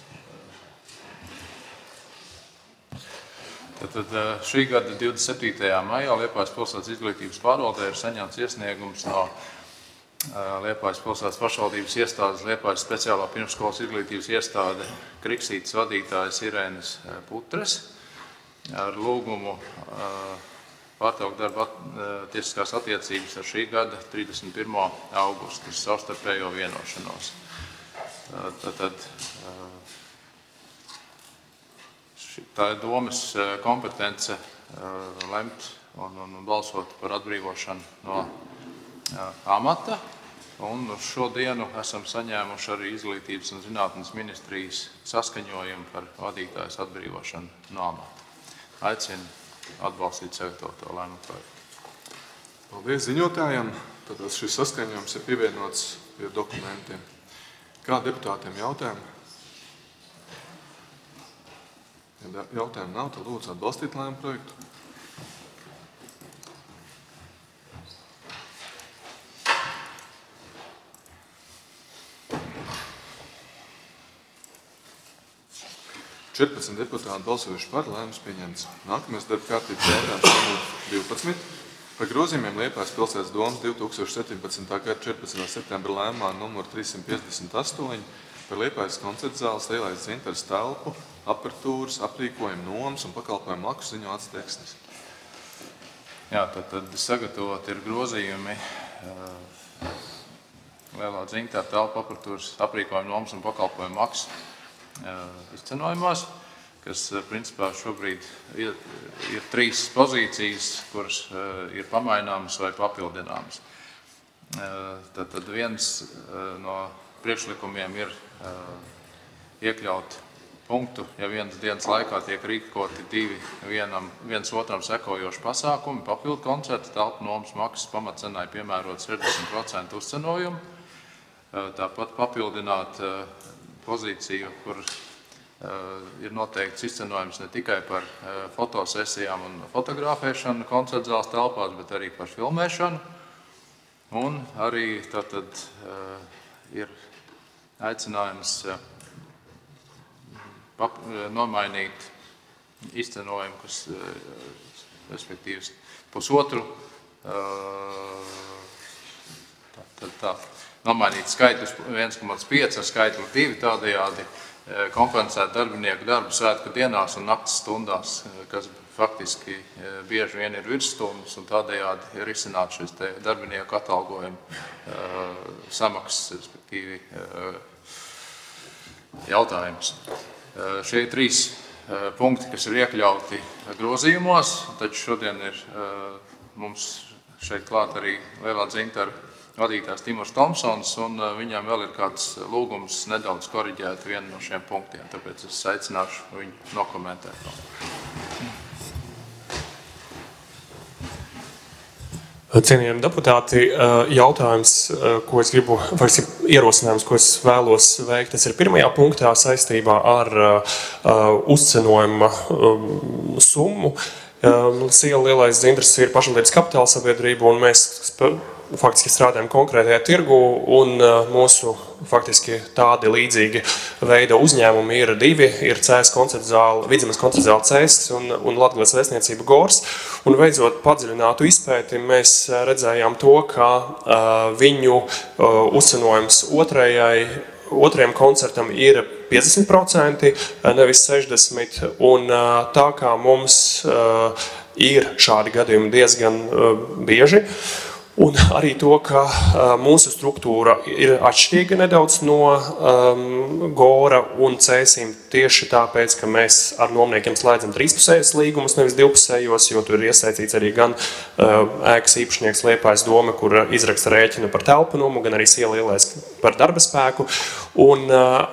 Tātad šī gada 27. maijā Liepājas pilsētas izglītības pārvaldē ir saņemts iesniegums no Liepājas pilsētas pašvaldības iestādes, Liepājas speciālā pirmsskolas izglītības iestāde Kriksītes vadītājas Irēnas Putres ar lūgumu pārtraukt darba tiesiskās attiecības ar šī gada 31. augustu savstarpējo vienošanos. Tātad tā ir domes kompetence lemt un balsot par atbrīvošanu no amata. Un uz šo dienu esam saņēmuši arī Izglītības un zinātnes ministrijas saskaņojumu par vadītājas atbrīvošanu no amata. Aicinu atbalstīt sagatavoto lēmumu projektu. Paldies ziņotājiem. Tātad šis saskaņojums ir pievienots pie dokumentiem. Kā deputātiem jautājumi? Ja jautājumu nav, tad lūdzu atbalstīt lēmumu projektu. Četrpadsmit deputāti balsojuši par, lēmums pieņemts. Nākamais darba kārtības jautājums numur 12. Par grozījumiem Liepājas pilsētas domas 2017. gada 14. septembra lēmumā numur 358 par Liepājas koncerta zāles Lielais Dzintaras telpu, apertūras, aprīkojumu, nomas un pakalpojumu maksu ziņo Ats Deksnis. Jā, tad sagatavot ir grozījumi Lielā Dzintara telpu, apertūras, aprīkojumu, nomas un pakalpojumu maksu izcenojumos, kas principā šobrīd ir 3 pozīcijas, kuras ir pamaināmas vai papildināmas. Tad viens no priekšlikumiem ir iekļaut punktu, ja vienas dienas laikā tiek rīkoti 2 viens otram sekojoši pasākumi, papildu koncerta telpu nomas maksas pamatcenai piemērot 60% uzcenojumu, tāpat papildināt pozīciju, kur ir noteikts izcenojums ne tikai par fotosesijām un fotografēšanu koncerta zāles telpās, bet arī par filmēšanu. Un arī tātad ir aicinājums nomainīt izcenojumu, kas, respektīvi, pusotru, nomainīt skaitu 1,5 ar skaitli 2 tādējādi kompensēt darbinieku darbu svētku dienās un nakts stundās, kas faktiski bieži vien ir virsstundas un tādējādi risināt šis darbinieku atalgojumu samaksas, respektīvi, jautājums. Šie 3 punkti, kas ir iekļauti grozījumos, taču šodien ir mums šeit klāt arī Lielā Dzintara vadītājs Timurs Tomsons, un viņam vēl ir kāds lūgums nedaudz koriģēt vienu no šiem punktiem, tāpēc es aicināšu viņu nokomentēt. Cienījami deputāti, jautājums, ko es gribu, vai ierosinājums, ko es vēlos veikt, tas ir pirmajā punktā saistībā ar uzcenojuma summu. Siela Lielais Dzintars ir pašvaldības kapitāla sabiedrība, un mēs faktiski strādājam konkrētajā tirgu, un mūsu faktiski tādi līdzīgi veida uzņēmumi ir divi, ir CS koncertzāle, Vidzemes koncertzāle CS un Latgales vēstniecība Gors. Un veidzot padziļinātu izpēti, mēs redzējām to, ka viņu uzcenojums otrajam koncertam ir 50%, nevis 60%, un tā kā mums ir šādi gadījumi diezgan bieži. Un arī to, ka mūsu struktūra ir atšķirīga nedaudz no Gora un Cēsim tieši tāpēc, ka mēs ar nomniekiem slēdzam 3-pusējos līgumus, nevis 2-pusējos, jo tur ir iesaistīts arī gan ēkas īpašnieks Liepājas doma, kur izraksta rēķinu par telpunumu, gan arī ielielais par darba spēku. Un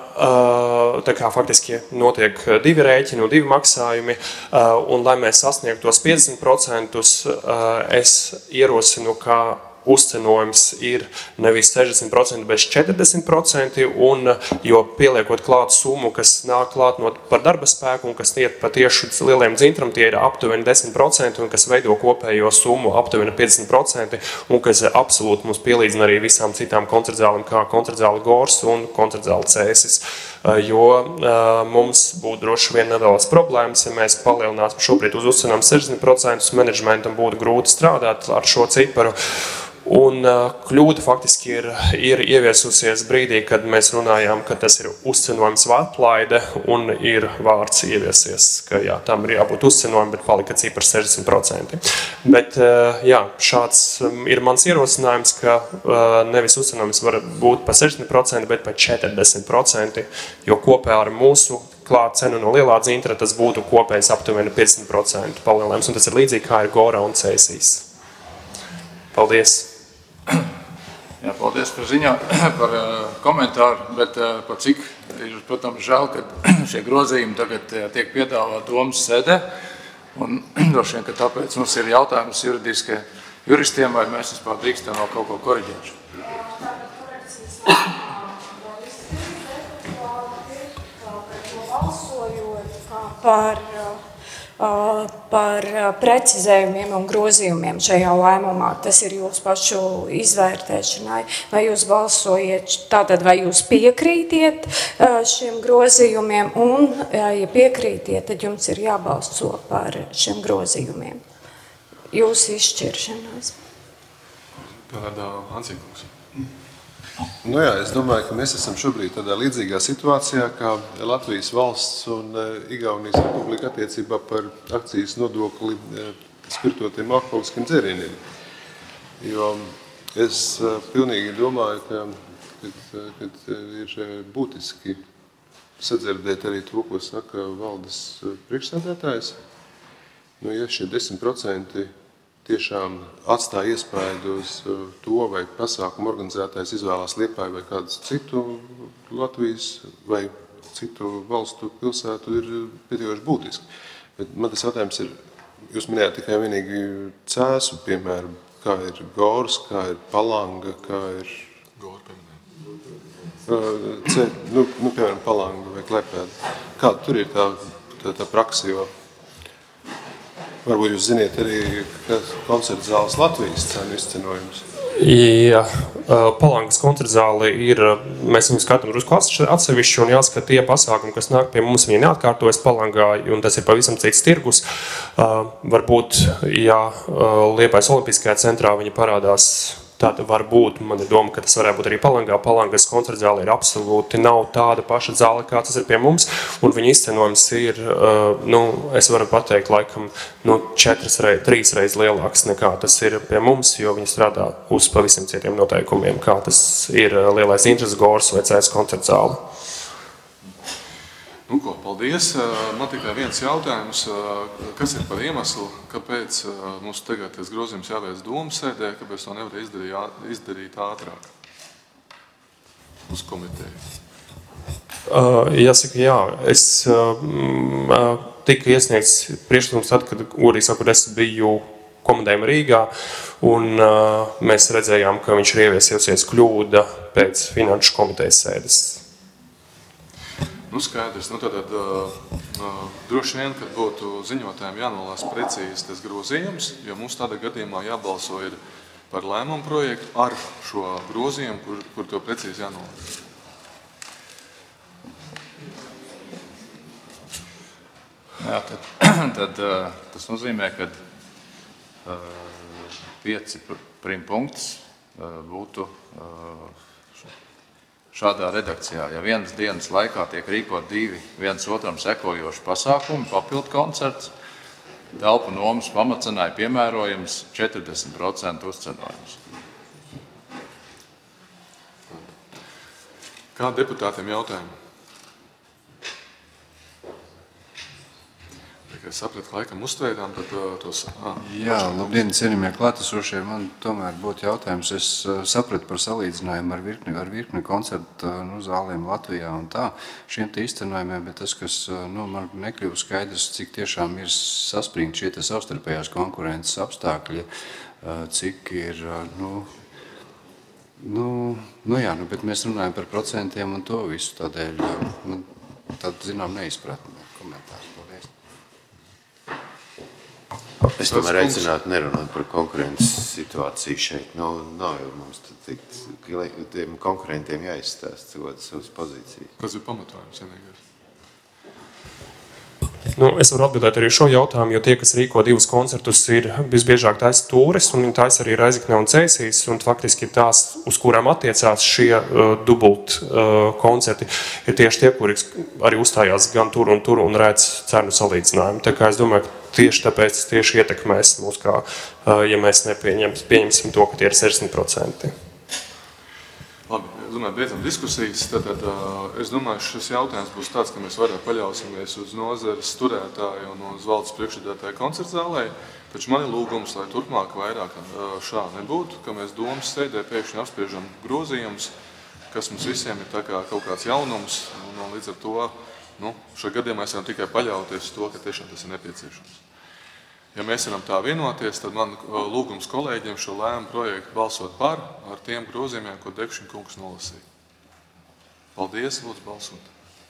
tā kā faktiski notiek 2 rēķini un 2 maksājumi, un lai mēs sasniegtu tos 50%, es ierosinu, ka uzcenojums ir nevis 60%, bet 40%, un jo pieliekot klāt summu, kas nāk klāt par darba spēku un kas iet pa tieši lieliem dzintram, tie ir aptuveni 10%, un kas veido kopējo summu aptuveni 50%, un kas absolūti mums pielīdzina arī visām citām koncertzālēm, kā koncertzāle Gors un koncertzāle Cēsis. Jo mums būtu droši vien nedaudz problēmas, ja mēs palielināsim šobrīd uz uzcenām 60%, menedžmentam būtu grūti strādāt ar šo ciparu. Un kļūda faktiski ir ieviesusies brīdī, kad mēs runājām, ka tas ir uzcenojums vai atlaide, un ir vārds ieviesies, ka jā, tam ir jābūt uzcenojumi, bet palika cipars 60%. Bet jā, šāds ir mans ierosinājums, ka nevis uzcenojums var būt pa 60%, bet pa 40%, jo kopā ar mūsu klāt cenu no lielā dzintra tas būtu kopējs aptuveni 50% palielinājums, un tas ir līdzīgi kā ir Gorā un Cēsīs. Paldies! Jā, paldies par ziņā, par komentāru, bet par cik ir, protams, žēl, ka šie grozījumi tagad tiek piedāvāti domas sēdē, un droši vien, ka tāpēc mums ir jautājums juristiem, vai mēs vispār drīkstam vēl kaut ko koriģēt. Par precizējumiem un grozījumiem šajā lēmumā. Tas ir jūsu pašu izvērtēšanai. Vai jūs balsojiet, tātad vai jūs piekrītiet šiem grozījumiem, un, ja piekrītiet, tad jums ir jābalso par šiem grozījumiem. Jūsu izšķiršanās. Tāda Ansīkungs. Nu jā, es domāju, ka mēs esam šobrīd tādā līdzīgā situācijā, kā Latvijas valsts un Igaunijas republika attiecībā par akcijas nodokli spirtotiem alkoholiskiem dzērieniem. Jo es pilnīgi domāju, ka ir būtiski sadzirdēt arī to, ko saka valdes priekšsēdētājs. Nu, ja šie 10% tiešām atstāja iespaidu uz to, vai pasākumu organizētājs izvēlās Liepāju vai kādu citu Latvijas vai citu valstu pilsētu, ir pietiekoši būtiski. Bet man tas jautājums ir, jūs minējāt tikai vienīgi Cēsu, piemēram, kā ir Gors, kā ir Palanga, kā ir... Gora, piemēram. Piemēram, Palanga vai Klepēda. Kāda tur ir tā praksa, jo... Varbūt jūs ziniet arī, ka koncertzāles Latvijas cenu izcenojums. Jā, Palangas koncertzāle ir, mēs viņu skatām drusku atsevišķi, un jāskat tie pasākumi, kas nāk pie mums, viņi neatkārtojas Palangā, un tas ir pavisam cits tirgus. Varbūt, ja Liepājas Olimpiskajā centrā viņi parādās, tāda var būt, man ir doma, ka tas varētu būt arī Palangā. Palangas koncertzāle ir absolūti nav tāda paša zāle, kā tas ir pie mums, un viņa izcenojums ir, es varu pateikt, laikam, 3 reizes lielāks nekā tas ir pie mums, jo viņi strādā uz pavisam citiem noteikumiem, kā tas ir lielais Intras Gors vai CS koncertzāle. Nu ko, paldies. Man tikai viens jautājums, kas ir par iemeslu, kāpēc mums tagad tas grozījums jāveic domas sēdē, kāpēc to nevar izdarīt ātrāk uz komiteju? Jāsaka, jā, es tika iesniegts priekšlikums tad, kad, godīgi sakot, es biju komandējuma Rīgā, un mēs redzējām, ka viņš ir ieviesies kļūda pēc finanšu komitejas sēdes. Nu, skaidrs. Nu, tad droši vien, kad būtu ziņotājiem jānolās precīzi tas grozījums, jo mums tādā gadījumā jābalso ir par lēmumu projektu ar šo grozījumu, kur to precīzi jānolaiž. Jā, tad tas nozīmē, ka 5 primpunkts būtu šādā redakcijā. Ja vienas dienas laikā tiek rīkot 2 viens otram sekojoši pasākumi, papildu koncerts, telpu nomas pamatcenai piemērojams 40% uzcenojums. Kā deputātiem jautājumi? Es sapratu, ka laikam uztvērām, tad tos... Jā, labdien, cienījamie klātesošie. Man tomēr būtu jautājums. Es sapratu par salīdzinājumu ar virkni koncertu zālēm Latvijā un tā, šiem te izcenojumiem, bet tas, kas man nekļuva skaidrs, cik tiešām ir saspringti šie te savstarpējās konkurences apstākļi, cik ir, bet mēs runājam par procentiem un to visu, tādēļ, tad, zinām, neizpratni komentārs. Paldies. Es tomēr aicinātu nerunāt par konkurences situāciju šeit. Nav jau mums tiem konkurentiem jāizstāst savas pozīcijas. Kas ir pamatojums, vienīgais? Es varu atbildēt arī šo jautājumu, jo tie, kas rīko 2 koncertus, ir visbiežāk taisa Tūres, un viņi taisa arī Reizekne un Cēsīs, un faktiski tās, uz kurām attiecās šie dubult koncerti, ir tieši tie, kuri arī uzstājās gan tur un redz cenu salīdzinājumu. Tā kā es domāju, ka tieši tāpēc tas tieši ietekmēs mūs, kā, ja mēs pieņemsim to, ka tie ir 60%. Labi, es domāju, beidzam diskusijas. Tad es domāju, šis jautājums būs tāds, ka mēs vairāk paļausimies uz nozares turētāju un uz valdes priekšsēdētāju koncertzālē. Taču man ir lūgums, lai turpmāk vairāk šā nebūtu, ka mēs domas sēdē pēkšņi apspriežam grozījumus, kas mums visiem ir tā kā kaut kāds jaunums. Un līdz ar to šajā gadījumā mēs varam tikai paļauties uz to, ka tiešām tas ir nepieciešams. Ja mēs varam tā vienoties, tad man lūgums kolēģiem šo lēmumu projektu balsot par ar tiem grozījumiem, ko Dekšņa kungs nolasīja. Paldies, lūdzu balsot.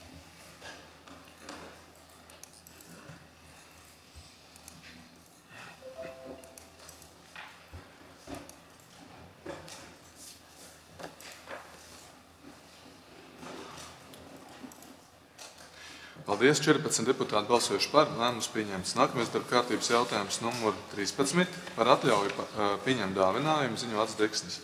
Paldies, 14 deputāti balsojuši par, lēmums pieņemts. Nākamais darba kārtības jautājums numur 13 par atļauju pieņemt dāvinājumu Ziņots Deksnis.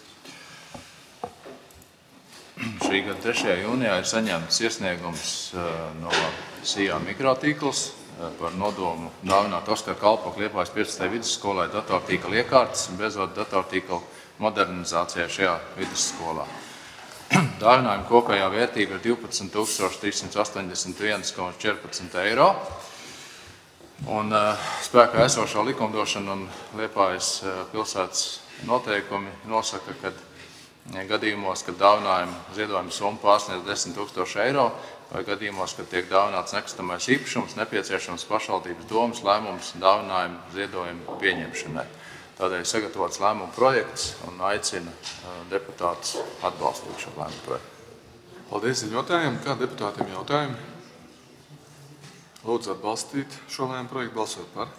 Šī gada 3. jūnijā ir saņemts iesniegums no SIA mikrotīkls par nodomu dāvināt Oskara Kalpoka Liepājas 15. vidusskolai datortīkla iekārtas un bezvadu datortīkla modernizācijai šajā vidusskolā. Dāvinājuma kopējā vērtība ir 12 381,14 eiro. Un spēkā esošā likumdošana un Liepājas pilsētas noteikumi nosaka, ka gadījumos, kad dāvinājuma ziedojuma summa pārsniedz 10 000 eiro, vai gadījumos, kad tiek dāvināts nekustamais īpašums, nepieciešams pašvaldības domas lēmums dāvinājuma ziedojuma pieņemšanai. Tādēļ sagatavots lēmuma projekts un aicina deputātus atbalstīt šo lēmuma projektu. Paldies ziņotājiem. Kā deputātiem jautājumi? Lūdzu atbalstīt šo lēmuma projektu, balsot par.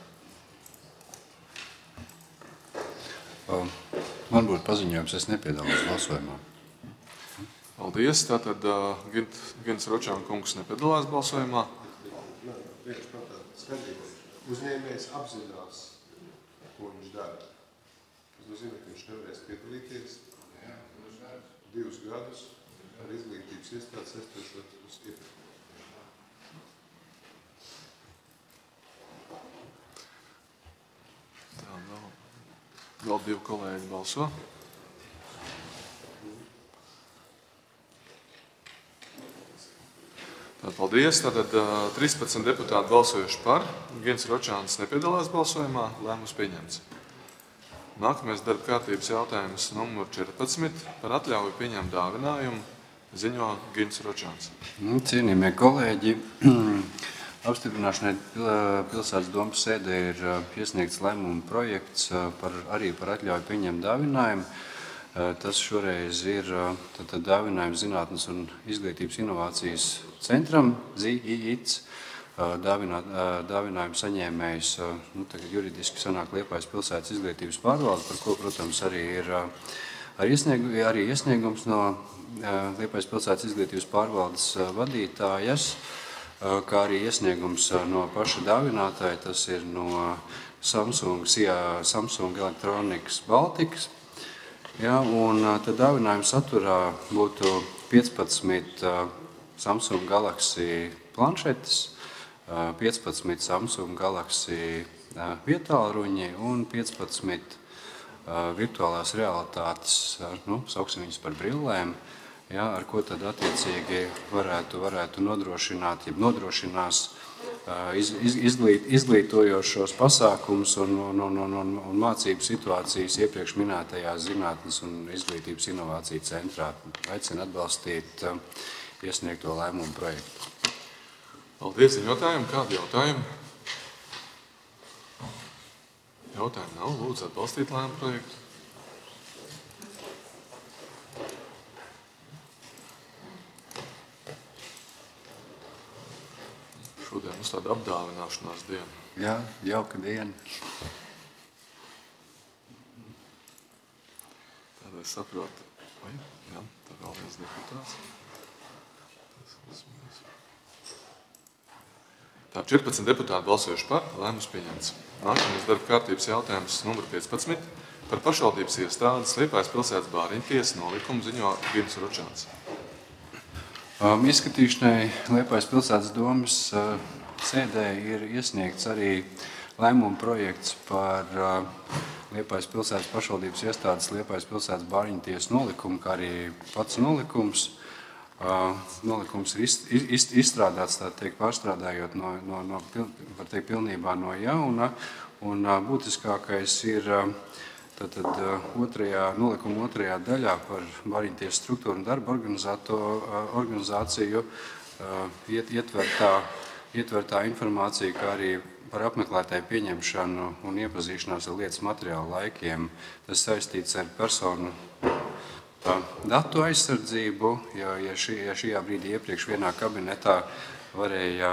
Man būtu paziņojums, es nepiedalos balsojumā. Paldies. Tātad Gins Ročāna kungs nepiedalās balsojumā. Uzņēmējs apzinās, ko viņš dara. Es nozīmē, ka viņš nevarēs piedalīties 2 gadus ar izglītības iestādes aizturšot uz iepriekš. Tā, vēl 2 kolēģi balso. Paldies. Tātad 13 deputāti balsojuši par. Gins Ročāns nepiedalās balsojumā. Lēmums pieņemts. Nākamais darba kārtības jautājums numur 14 par atļauju pieņemt dāvinājumu ziņo Gins Ročāns. Cienījamie kolēģi, apstiprināšanai pilsētas domas sēdē ir iesniegts lēmuma projekts arī par atļauju pieņemt dāvinājumu. Tas šoreiz ir dāvinājums Zinātnes un izglītības inovācijas centram, ZIIC, dāvinājumu saņēmējs, tagad juridiski sanāk Liepājas pilsētas izglītības pārvalde, par ko, protams, arī ir arī iesniegums no Liepājas pilsētas izglītības pārvaldes vadītājas, kā arī iesniegums no paša dāvinātāja, tas ir no Samsung Electronics Baltics. Ja, un tad dāvinājuma saturā būtu 15 Samsung Galaxy planšetes, 15 Samsung Galaxy vietālruņi un 15 virtuālās realitātes, sauksim viņas par brillēm, ja, ar ko tad attiecīgi varētu nodrošināt, ja nodrošinās izglītojošos pasākumus un mācību situācijas iepriekš minētajās zinātnes un izglītības inovāciju centrā. Aicinu atbalstīt iesniegto lēmumu projektu. Paldies ziņotājiem. Kādi jautājumi? Jautājumi nav. Lūdzu atbalstīt lēmumu projektu. Šodien mums tāda apdāvināšanās diena. Jā, jauka diena. Tad es saprotu. Jā, tā vēl viens deputāts. Tā 14 deputāti balsojuši par, lēmums pieņemts. Nākamais darba kārtības jautājums numur 15 par pašvaldības iestādes Liepājas pilsētas bāriņtiesas nolikumu ziņo Gins Ručāns. Izskatīšanai Liepājas pilsētas domes sēdē ir iesniegts arī lēmuma projekts par Liepājas pilsētas pašvaldības iestādes Liepājas pilsētas bāriņtiesas nolikumu, kā arī pats nolikums. Nolikums ir izstrādāts, tā teikt, pārstrādājot var teikt, pilnībā no jauna, un būtiskākais ir nolikuma otrajā daļā par bāriņtiesas struktūru un darba organizāciju ietvertā informācija, kā arī par apmeklētāju pieņemšanu un iepazīšanās ar lietas materiālu laikiem. Tas saistīts ar personu datu aizsardzību, ja šajā brīdī iepriekš vienā kabinetā varēja,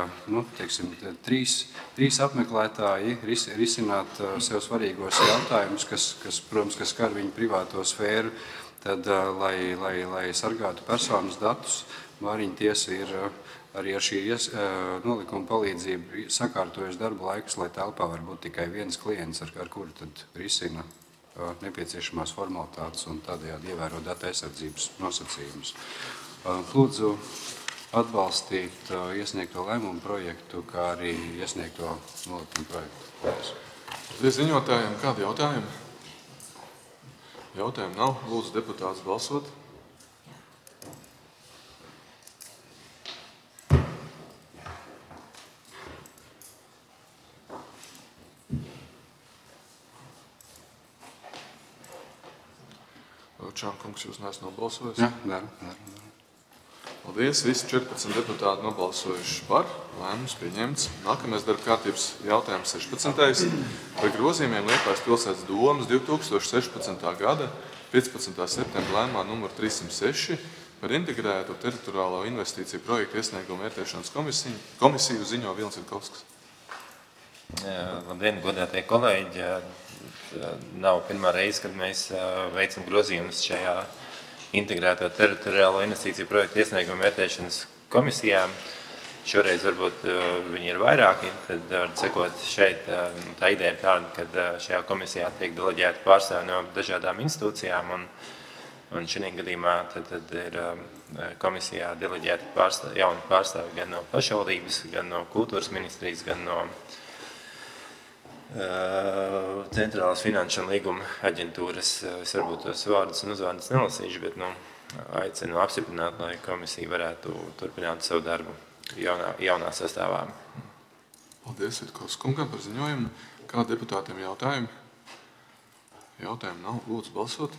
trīs apmeklētāji risināt sev svarīgos jautājumus, protams, kas skar viņu privāto sfēru, tad, lai sargātu personas datus, bāriņtiesa ir arī ar šī nolikuma palīdzību sakārtojas darba laikus, lai telpā var būt tikai viens klients, ar kuru tad risina nepieciešamās formalitātes un tādējādi ievēro datu aizsardzības nosacījumus. Lūdzu atbalstīt iesniegto lēmumu projektu, kā arī iesniegto nolikumu projektu. Paldies ziņotājiem. Kādi jautājumi? Jautājumi nav. Lūdzu deputātus balsot. Čānkungs, jūs neesat nobalsojis? Jā, daru. Paldies. Visi 14 deputāti nobalsojuši par. Lēmums pieņemts. Nākamais darba kārtības jautājums 16. Par grozījumiem Liepājas pilsētas domes 2016. gada 15. septembra lēmumā numur 306 par integrētu teritoriālo investīciju projektu iesniegumu vērtēšanas komisiju ziņo Vilnis Vitkovskis. Labdien, godātie kolēģi! Nav pirmā reize, kad mēs veicam grozījumus šajā integrēto teritoriālo investīciju projektu iesniegumu vērtēšanas komisijā. Šoreiz varbūt viņi ir vairāki, tad var sekot šeit. Tā ideja ir tāda, ka šajā komisijā tiek deleģēti pārstāvji no dažādām institūcijām, un šī gadījumā tad ir komisijā deleģēti jauni pārstāvji gan no pašvaldības, gan no kultūras ministrijas, gan no Centrālās finanšu un līguma aģentūras. Es varbūt tos vārdus un uzvārdus nelasīšu, bet aicinu apstiprināt, lai komisija varētu turpināt savu darbu jaunā sastāvā. Paldies Vitkovs kungam par ziņojumu. Kā deputātiem jautājumi? Jautājumu nav. Lūdzu balsot.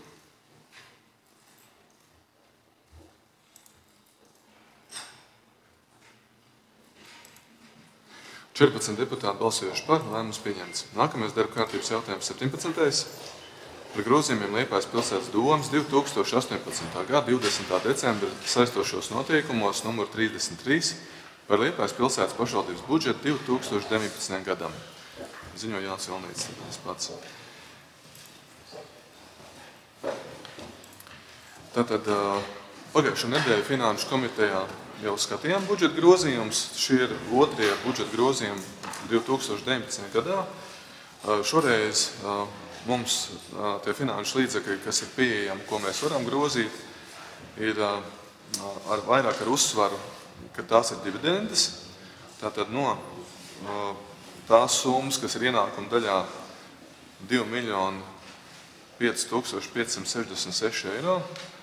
Četrpadsmit deputāti balsojuši par, lēmums pieņemts. Nākamais darba kārtības jautājums 17. Par grozījumiem Liepājas pilsētas domes 2018. gada 20. decembra saistošos noteikumos numur 33 par Liepājas pilsētas pašvaldības budžetu 2019. gadam. Ziņo Jānis Vilnīts, es pats. Tātad pagājušo nedēļu Finanšu komitejā jau skatījām budžeta grozījumus. Šie ir otrie budžeta grozījumi 2019. gadā. Šoreiz mums tie finanšu līdzekļi, kas ir pieejami, ko mēs varam grozīt, ir vairāk ar uzsvaru, ka tās ir dividendes. Tātad no tās summas, kas ir ienākuma daļā 2 566 eiro,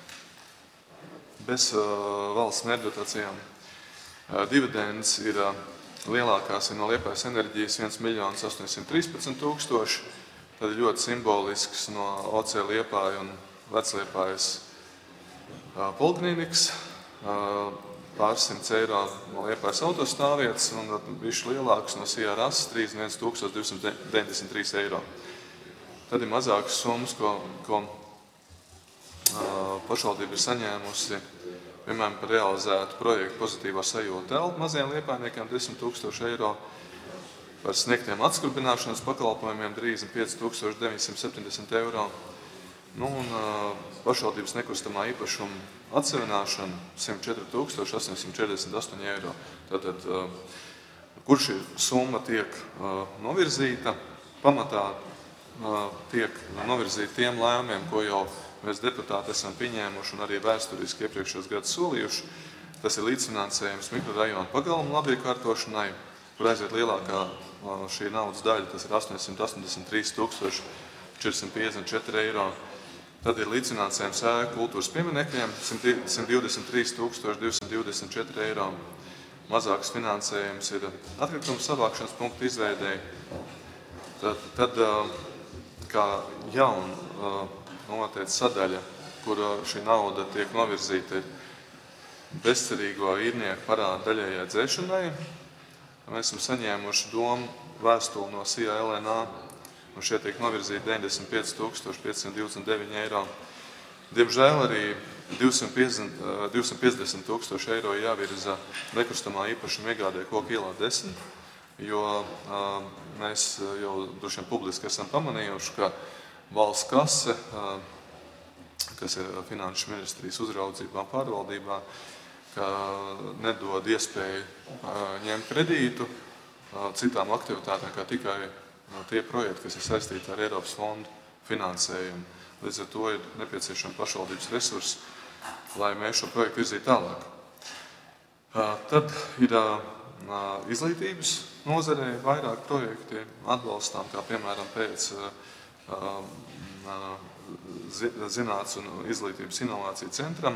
bez valsts mērķdotācijām. Dividendes ir lielākās no Liepājas enerģijas 1 813 000, tad ļoti simbolisks no OC Liepāja un Vecliepājas poliklīnikas, pāris 100 eiro no Liepājas autostāvvietas un bišķi lielāks no CRAS 31 293 eiro. Tad ir mazākas summas, ko pašvaldība ir saņēmusi, piemēram, par realizētu projektu pozitīvā sajūta telpu mazajiem liepājniekiem 10 000 eiro, par sniegtiem atskrbināšanas pakalpojumiem 35 970 eiro, un pašvaldības nekustamā īpašuma atsevināšana 104 848 eiro. Tātad, kur šī summa tiek novirzīta, pamatā tiek novirzīti tiem lēmumiem, ko jau mēs deputāti esam pieņēmuši un arī vēsturiski iepriekšējos gadus solījuši. Tas ir līdzfinansējums mikrorajonu pagalmu labiekārtošanai, kur aiziet lielākā šī naudas daļa, tas ir 883 454 eiro. Tad ir līdzfinansējums ēku kultūras pieminekļiem 123 224 eiro. Mazāks finansējums ir atkritumu savākšanas punktu izveidēji. Tad kā jauna noteikti sadaļa, kur šī nauda tiek novirzīta bezcerīgo īrnieku parādu daļējai dzēšanai. Mēs esam saņēmuši domu vēstuli no SIA LNA, un šie tiek novirzīti 95 529 eiro. Diemžēl arī 250 000 eiro jāvirza nekustamā īpašuma iegādē Koku ielā 10, jo mēs jau droši vien publiski esam pamanījuši, ka valsts kase, kas ir Finanšu ministrijas uzraudzībā un pārvaldībā, ka nedod iespēju ņemt kredītu citām aktivitātēm, kā tikai tie projekti, kas ir saistīti ar Eiropas fondu finansējumu. Līdz ar to ir nepieciešama pašvaldības resursi, lai mēs šo projektu virzītu tālāk. Tad ir izglītības nozarē vairāk projekti atbalstām, kā piemēram pēc Zinātnes un izglītības inovāciju centram,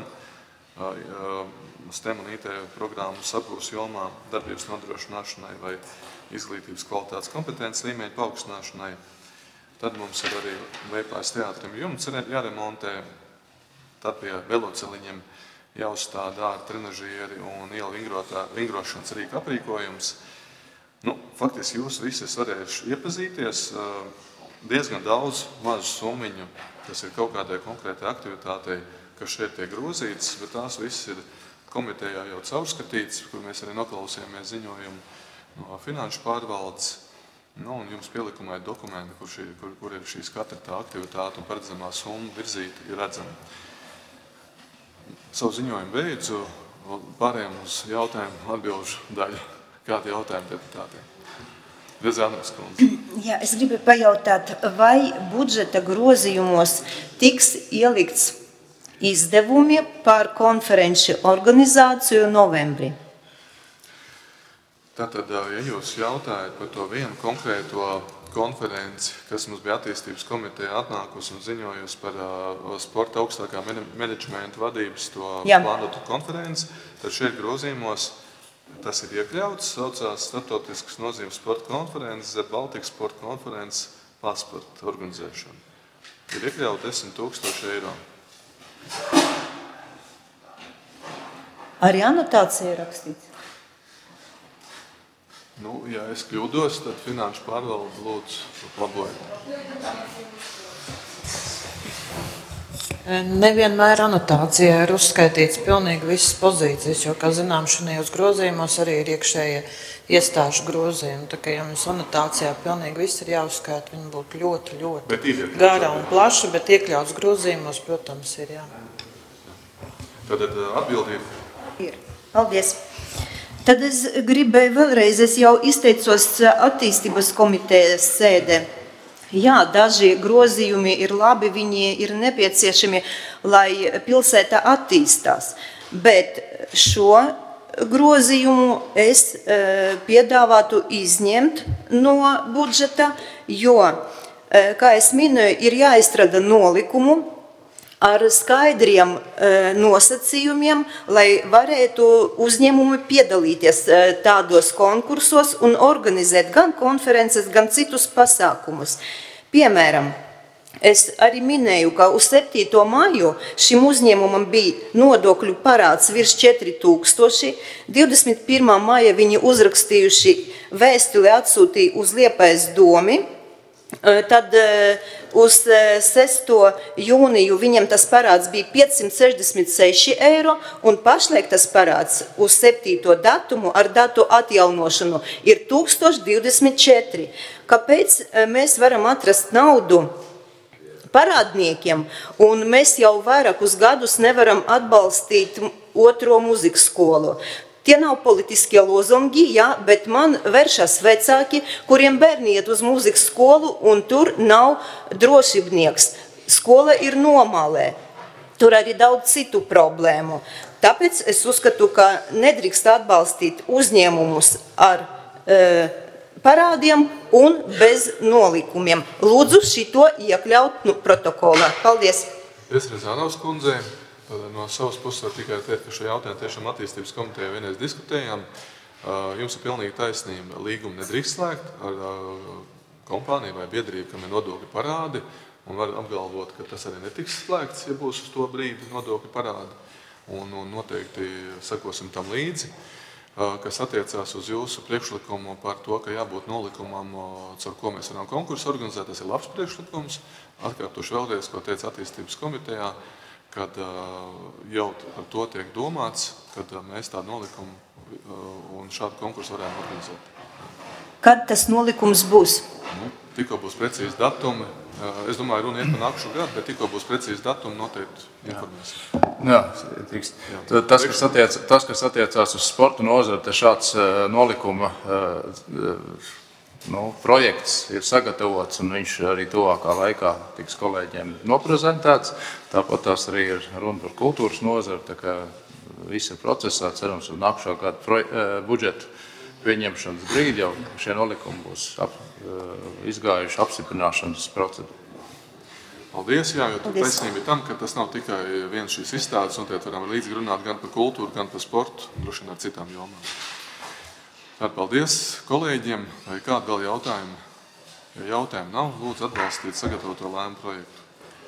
STEM un IT programmu apgūves jomā darbības nodrošināšanai vai izglītības kvalitātes kompetences līmeņa paaugstināšanai. Tad mums ir arī Liepājas teātrim jumts jāremontē, tad pie veloceliņiem jāuzstāda ārā trenažieri un ielu vingrošanas rīka aprīkojums. Faktiski jūs visi varējuši iepazīties. Diezgan daudz mazu summiņu, kas ir kaut kādai konkrētai aktivitātei, kas šeit tiek grozītas, bet tās viss ir komitejā jau caurskatīts, kur mēs arī noklausījāmies ziņojumu no finanšu pārvaldes. Un jums pielikumā ir dokumenti, kur ir šīs katra tā aktivitāte un paredzamā summa virzīta ir redzama. Savu ziņojumu beidzu, pārējām uz jautājumu atbilžu daļu. Kādi jautājumi deputātiem? Jā, es gribu pajautāt, vai budžeta grozījumos tiks ielikts izdevumi par konferenci organizāciju novembrī? Tātad, ja jūs jautājat par to vienu konkrēto konferenci, kas mums bija attīstības komiteja atnākusi un ziņojusi par sporta augstākā menedžmenta vadības to plānotu konferenci, tad šeit grozījumos tas ir iekļauts, saucās Startautiskas nozīmes sporta konferences, Baltikas sporta konferences pasporta organizēšana. Ir iekļaut 10 000 eiro. Arī anotācija ir rakstīts? Ja es kļūdos, tad finanšu pārvalde lūdzu labojiet. Nevienmēr anotācijā ir uzskaitīts pilnīgi visas pozīcijas, jo, kā zinām, šajos grozījumos arī ir iekšējie iestāžu grozījumi. Tā kā, ja mums anotācijā pilnīgi viss ir jāuzskaita, viņi būtu ļoti, ļoti gara un plaša, bet iekļauts grozījumos, protams, ir jā. Tad atbildība. Ir. Paldies. Tad es gribēju vēlreiz, es jau izteicos attīstības komitejas sēdē. Jā, daži grozījumi ir labi, viņi ir nepieciešami, lai pilsēta attīstās. Bet šo grozījumu es piedāvātu izņemt no budžeta, jo, kā es minēju, ir jāizstrādā nolikumu ar skaidriem nosacījumiem, lai varētu uzņēmumi piedalīties tādos konkursos un organizēt gan konferences, gan citus pasākumus. Piemēram, es arī minēju, ka uz 7. māju šim uzņēmumam bija nodokļu parāds virs 4000, 21. māja viņi uzrakstījuši vēstuli atsūtīja uz Liepājas domi, tad uz 6. jūniju viņam tas parāds bija 566 eiro, un pašlaik tas parāds uz 7. datumu ar datu atjaunošanu ir 1024. Kāpēc mēs varam atrast naudu parādniekiem, un mēs jau vairākus gadus nevaram atbalstīt otro muzikas skolu? Tie nav politiskie lozungi, jā, bet man vēršas vecāki, kuriem bērni iet uz muzikas skolu, un tur nav drošībnieks. Skola ir nomalē. Tur arī daudz citu problēmu. Tāpēc es uzskatu, ka nedrīkst atbalstīt uzņēmumus ar parādiem un bez nolikumiem. Lūdzu šito iekļaut protokolā. Paldies. Es Rezānaus kundzei. No savas puses var tikai teikt, ka šo jautājumu tiešām attīstības komitejā vienreiz diskutējām. Jums ir pilnīgi taisnība. Līgumu nedrīkst slēgt ar kompāniju vai biedrību, kam ir nodokļu parādi, un var apgalvot, ka tas arī netiks slēgts, ja būs uz to brīdi nodokļu parādi. Un noteikti sekosim tam līdzi. Kas attiecās uz jūsu priekšlikumu par to, ka jābūt nolikumam, caur ko mēs varam konkursu organizēt, tas ir labs priekšlikums. Atkārtoši vēlreiz, ko teica attīstības komitejā, kad jau par to tiek domāts, kad mēs tādu nolikumu un šādu konkursu varētu organizēt. Kad tas nolikums būs? Tikko būs precīzi datumi. Es domāju, runa iet par nākušo gadu, bet tikko būs precīzi datumi, noteikti informēsim. Jā, tas, kas attiecās uz sporta nozari, te šāds nolikuma projekts ir sagatavots, un viņš arī tuvākā laikā tiks kolēģiem noprezentēts. Tāpat tās arī ir runa par kultūras nozari, tā kā viss ir procesā, cerams, uz nākušā gada budžeta pieņemšanas brīdi jau šie nolikumi būs izgājuši apstiprināšanas procedūru. Paldies, jā, jo tur taisnība ir tam, ka tas nav tikai viens šīs izstādes, un tiet varam līdz runāt gan par kultūru, gan par sportu, droši vien ar citām jomām. Paldies kolēģiem, vai kādi vēl jautājumi? Ja jautājumu nav, lūdzu atbalstīt sagatavoto lēmumu projektu.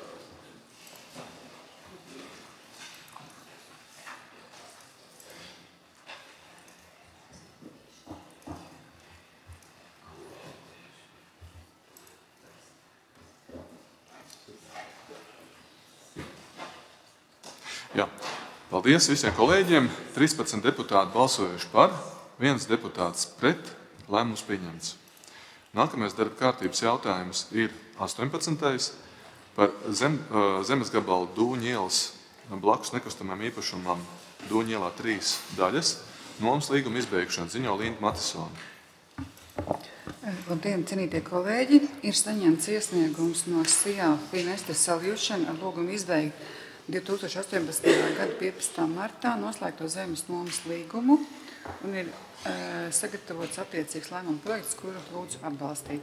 Jā, paldies visiem kolēģiem. 13 deputāti balsojuši par, 1 deputāts pret, lēmums pieņemts. Nākamais darba kārtības jautājums ir 18. par zemes gabalu Dūņu ielas blakus nekustamajam īpašumam Dūņu ielā 3 daļas. Nomas līguma izbeigšana ziņo Linda Matisona. Labdien, cienītie kolēģi! Ir saņemts iesniegums no SIA Fineste Solution ar lūgumu izbeigt 2018. gada 15. martā noslēgto zemes nomas līgumu un ir sagatavots attiecīgs lēmuma projekts, kuru lūdzu atbalstīt.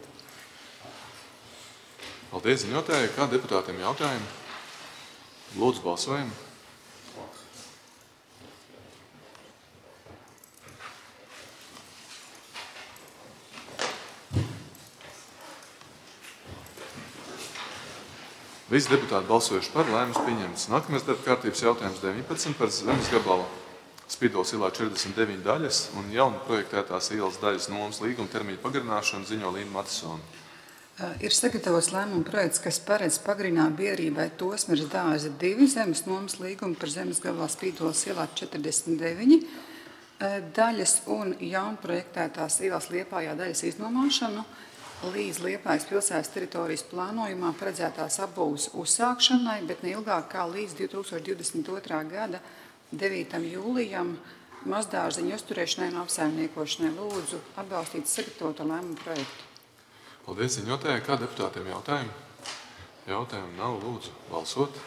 Paldies, ziņotāji. Kā deputātiem jautājumi? Lūdzu, balsojam. Visi deputāti balsojuši par, lēmums pieņemts. Nākamais darba kārtības jautājums 19 par zemes gabalu Spīdols ielā 49 daļas un jaunu projektētās ielas daļas nomas līguma termiņu pagarināšanu ziņo Linda Matisona. Ir sagatavots lēmuma projekts, kas paredz pagarināt biedrībai Tosmers dārza 2 zemes nomas līgumu par zemes gabalā Spīdoles ielā 49 daļas un jaunprojektētās ielas Liepājā daļas iznomāšanu līdz Liepājas pilsētas teritorijas plānojumā paredzētās apbūves uzsākšanai, bet ne ilgāk kā līdz 2022. gada 9. jūlijam mazdārziņu uzturēšanai un apsaimniekošanai. Lūdzu atbalstīt sagatavoto lēmumu projektu. Paldies ziņotājai. Kā deputātiem jautājumi? Jautājumi nav. Lūdzu balsot.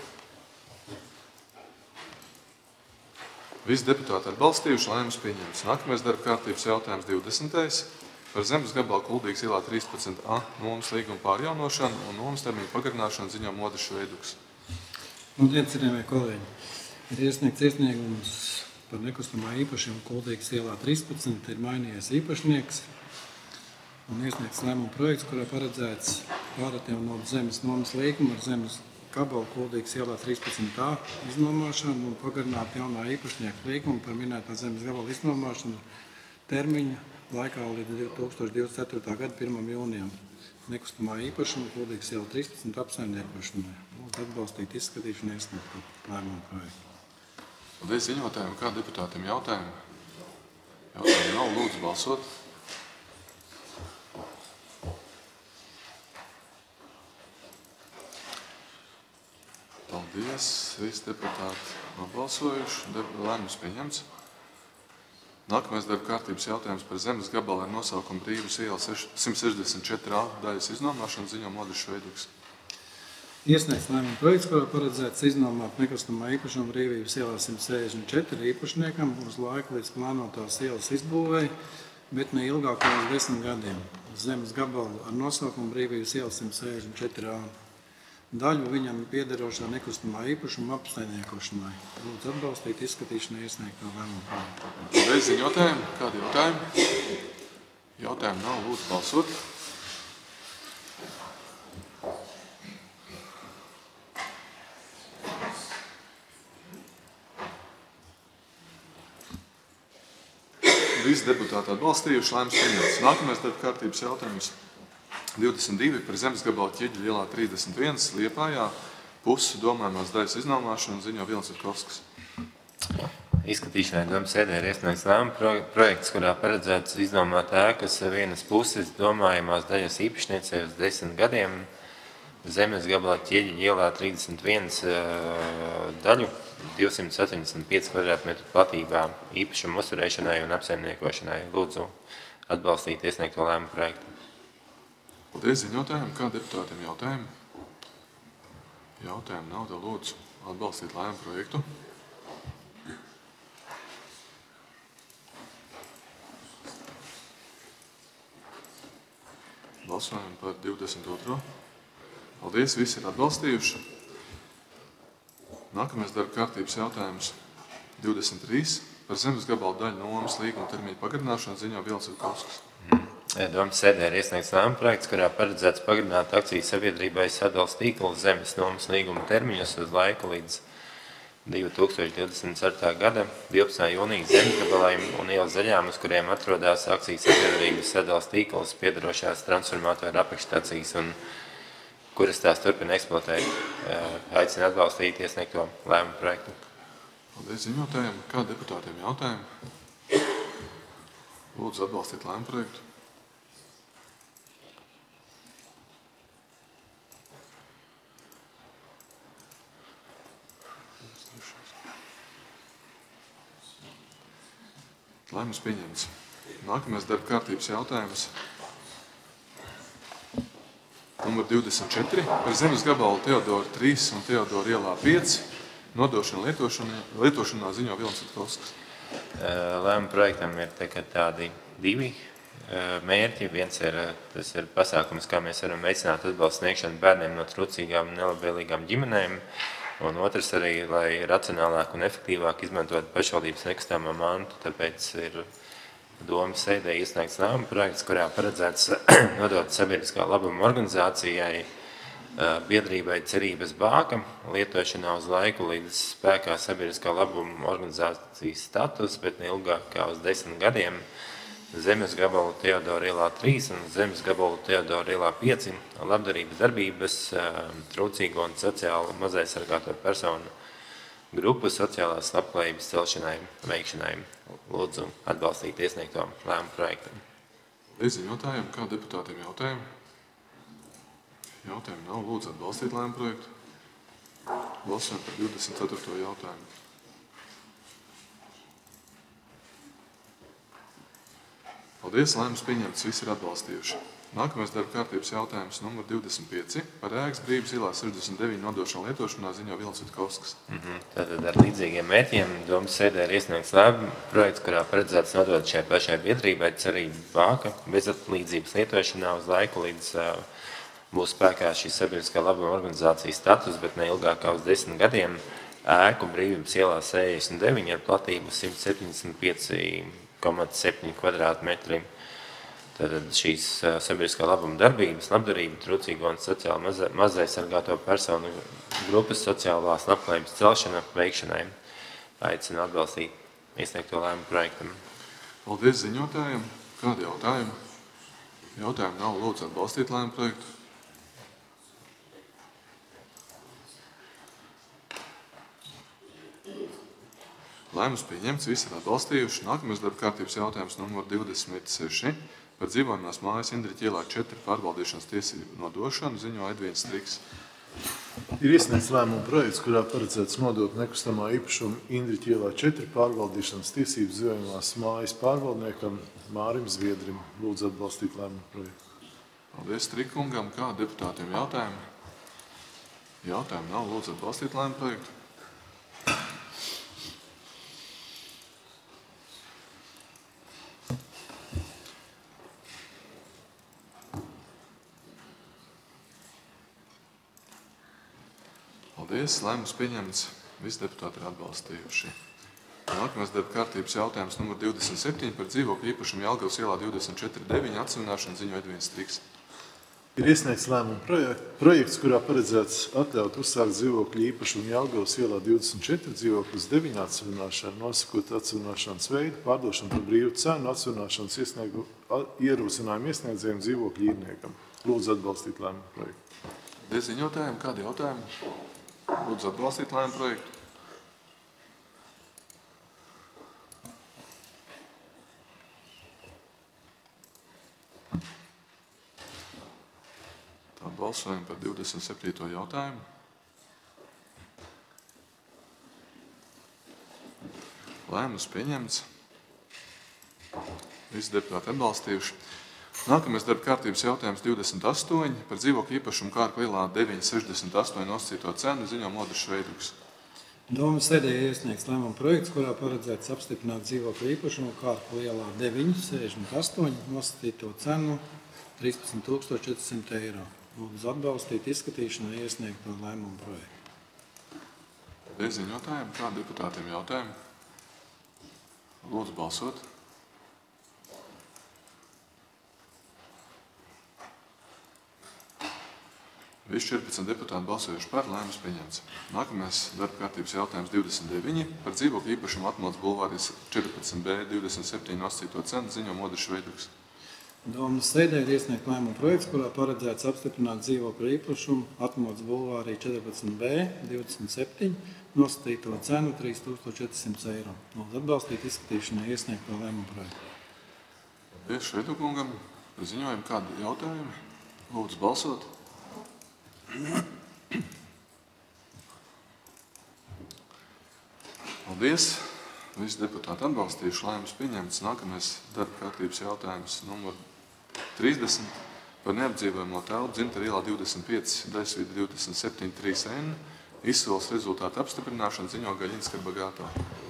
Visi deputāti atbalstījuši, lēmums pieņemts. Nākamais darba kārtības jautājums 20. Par zemes gabalu Kuldīgas ielā 13a nomas līguma pārjaunošanu un nomas termiņu pagarināšanu ziņo Modris Šveiduks. Labdien, cienījamie kolēģi! Ir iesniegts iesniegums par nekustamā īpašumu Kuldīgas ielā 13, ir mainījies īpašnieks un iesniegts lēmuma projekts, kurā paredzēts pāratjaunot zemes nomas līgumu ar zemes gabalu Kuldīgas ielā 13a iznomāšanu un pagarināt jaunā īpašnieka līgumu par minētā zemes gabalu iznomāšanu termiņu laikā līdz 2024. gada 1. jūnijam. Nekustamā īpašuma Kuldīgas iela 13 apsaimniekošanai. Lūdzu atbalstīt izskatīšanu iesniegtu lēmumu projektu. Paldies ziņotājiem. Kā deputātiem jautājumi? Jautājumi nav. Lūdzu balsot. Paldies. Visi deputāti nobalsojuši. Lēmums pieņemts. Nākamais darba kārtības jautājums par zemes gabalu ar nosaukumu Brīvas iela 164a daļas iznomāšanu ziņo Modris Šveiduks. Iesniegts lēmuma projekts, kurā paredzēts iznomāt nekustamā īpašuma Brīvības ielā 164 īpašniekam uz laiku līdz plānotās ielas izbūvēji, bet ne ilgāk kā uz 10 gadiem. Zemes gabalu ar nosaukumu Brīvības iela 164a. Daļu viņam piederošā nekustamā īpašuma apsaimniekošanai. Lūdzu atbalstīt izskatīšanai iesniegto lēmumu projektu. Paldies ziņotājiem. Kādi jautājumi? Jautājumi nav. Lūdzu balsot. Visi deputāti atbalstījuši, lēmums pieņemts. Nākamais darba kārtības jautājums 22 par zemes gabalu Ķieģeļa ielā 31 Liepājā puses domājumās daļas iznomāšanu ziņo Vilnis Vitkovskis. Izskatīšanai domas sēdē ir iesniegts lēmuma projekts, kurā paredzēts iznomāt ēkas vienas puses domājumās daļas īpašniecei uz 10 gadiem zemes gabalā Ķieģeļa ielā 31 daļu 275 kvadrātmetru platībā īpašumu uzturēšanai un apsaimniekošanai. Lūdzu atbalstīt iesniegto lēmumu projektu. Paldies ziņotājiem. Kā deputātiem jautājumi? Jautājumi nav. Tad lūdzu atbalstīt lēmumu projektu. Balsojam par 22. Paldies, visi ir atbalstījuši. Nākamais darba kārtības jautājums 23 par zemes gabalu daļu nomas līguma termiņu pagarināšanu ziņo Vilnis Vitkovskis. Domas sēdē ir iesniegts lēmuma projekts, kurā paredzēts pagarināt akciju sabiedrībai Sadales tīkla zemes nomas līguma termiņus uz laiku līdz 2024. gada 12. jūnija zemes gabaliem un ielas daļām, uz kuriem atrodas akciju sabiedrības Sadales tīkls piederošās transformatoru apakšstācijas un kuras tās turpina eksploatēt. Aicinu atbalstīt iesniegto lēmumu projektu. Paldies ziņotājiem. Kā deputātiem jautājumi? Lūdzu atbalstīt lēmumu projektu. Lēmums pieņemts. Nākamais darba kārtības jautājums numur 24 par zemes gabalu Teodora 3 un Teodora ielā 5 nodošanu lietošanā ziņo Vilnis Vitkovskis. Lēmuma projektam ir tādi divi mērķi. Viens tas ir pasākums, kā mēs varam veicināt atbalstu sniegšanu bērniem no trūcīgām un nelabvēlīgām ģimenēm. Un otrs arī, lai racionālāk un efektīvāk izmantot pašvaldības nekustamā mantu, tāpēc ir domas sēdē iesniegts lēmuma projekts, kurā paredzēts nodot sabiedriskā labuma organizācijai biedrībai Cerības bāka lietošanā uz laiku līdz spēkā sabiedriskā labuma organizācijas status, bet ne ilgāk kā uz 10 gadiem. Zemes gabalu Teodora ielā 3 un zemes gabalu Teodora ielā 5 labdarības darbības trūcīgo un sociāli mazaizsargāto personu grupu sociālās labklājības celšanai, veikšanai. Lūdzu atbalstīt iesniegto lēmumu projektu. Ziņotājiem, kā deputātiem jautājumi? Jautājumi nav. Lūdzu atbalstīt lēmumu projektu. Balsojam par 24. jautājumu. Paldies, lēmums pieņemts, visi ir atbalstījuši. Nākamais darba kārtības jautājums numur 25 par Ēkas Brīvības ielā 69 nodošanu lietošanā ziņo Vils Vitkauskas. Tātad ar līdzīgiem mērķiem domas sēdē ir iesniegts lēmuma projekts, kurā paredzēts nodot šai pašai biedrībai Cerība Vāka bezatlīdzības lietošanā uz laiku, līdz būs spēkā šī sabiedriskā labuma organizācijas status, bet ne ilgākā uz 10 gadiem. Ēku Brīvības ielā 69 ar platību 175,7 kvadrātmetri. Tātad šīs sabiedriskā labuma darbības, labdarība, trūcīgo un sociāli mazaizsargāto personu grupas sociālās labklājības celšana veikšanai. Aicinu atbalstīt iesniegto lēmumu projektam. Paldies ziņotājiem. Kādi jautājumi? Jautājumi nav. Lūdzu atbalstīt lēmumu projektu. Lēmums pieņemts, visi ir atbalstījuši. Nākamais darba kārtības jautājums numur 26 par dzīvojamās mājas Indriķa ielā 4 pārvaldīšanas tiesību nodošanu ziņo Edvīns Striks. Ir iesniegts lēmuma projekts, kurā paredzēts nodot nekustamā īpašuma Indriķa ielā 4 pārvaldīšanas tiesību dzīvojamās mājas pārvaldniekam Mārim Zviedrim. Lūdzu atbalstīt lēmuma projektu. Paldies Strikungam. Kā deputātiem jautājumi? Jautājumi nav. Lūdzu atbalstīt lēmuma projektu. Paldies, lēmums pieņemts, visi deputāti ir atbalstījuši. Nākamais darba kārtības jautājums numur 27 par dzīvokļu īpašumu Jelgavas ielā 24/9 atsevināšanu ziņo Edvīns Striks. Ir iesniegts lēmuma projekts, kurā paredzēts atļaut uzsākt dzīvokļu īpašumu Jelgavas ielā 24 dzīvokļus 9 atsevināšanu, nosakot atsevināšanas veidu, pārdošanu par brīvu cenu, atsevināšanas ierosinājumu iesniedzējiem dzīvokļu īrniekam. Lūdzu atbalstīt lēmuma projektu. Paldies ziņotājiem. Kādi jautājumi? Lūdzu atbalstīt lēmumu projektu. Tā balsojam par 27. jautājumu. Lēmums pieņemts. Visi deputāti atbalstījuši. Nākamais darba kārtības jautājums 28 par dzīvokļu īpašumu Kārklu ielā 968 nosacīto cenu ziņo Modris Šveiduks. Domas sēdē iesniegts lēmuma projekts, kurā paredzēts apstiprināt dzīvokļu īpašumu Kārklu ielā 968 nosacīto cenu 13 400 eiro. Lūdzu atbalstīt izskatīšanai iesniegto lēmumu projektu. Paldies ziņotājiem. Kā deputātiem jautājumi? Lūdzu balsot. Visi 14 deputāti balsojuši par, lēmums pieņemts. Nākamais darba kārtības jautājums 29 par dzīvokļu īpašumu Atmodas bulvārī 14B 27 nosacīto cenu ziņo Modris Šveiduks. Domas sēdē ir iesniegts lēmuma projekts, kurā paredzēts apstiprināt dzīvokļu īpašumu Atmodas bulvārī 14B 27 nosacīto cenu 3400 eiro. Lūdzu atbalstīt izskatīšanai iesniegto lēmuma projektu. Paldies Šveidukungam. Ziņojam kādi jautājumi? Lūdzu balsot. Paldies. Visi deputāti atbalstījuši, lēmums pieņemts. Nākamais darba kārtības jautājums numur 30 par neapdzīvojamo telpu Dzintara ielā 25 daļsvītra 27 3N izsoles rezultātu apstiprināšanu ziņo Gaļinska Bagāto.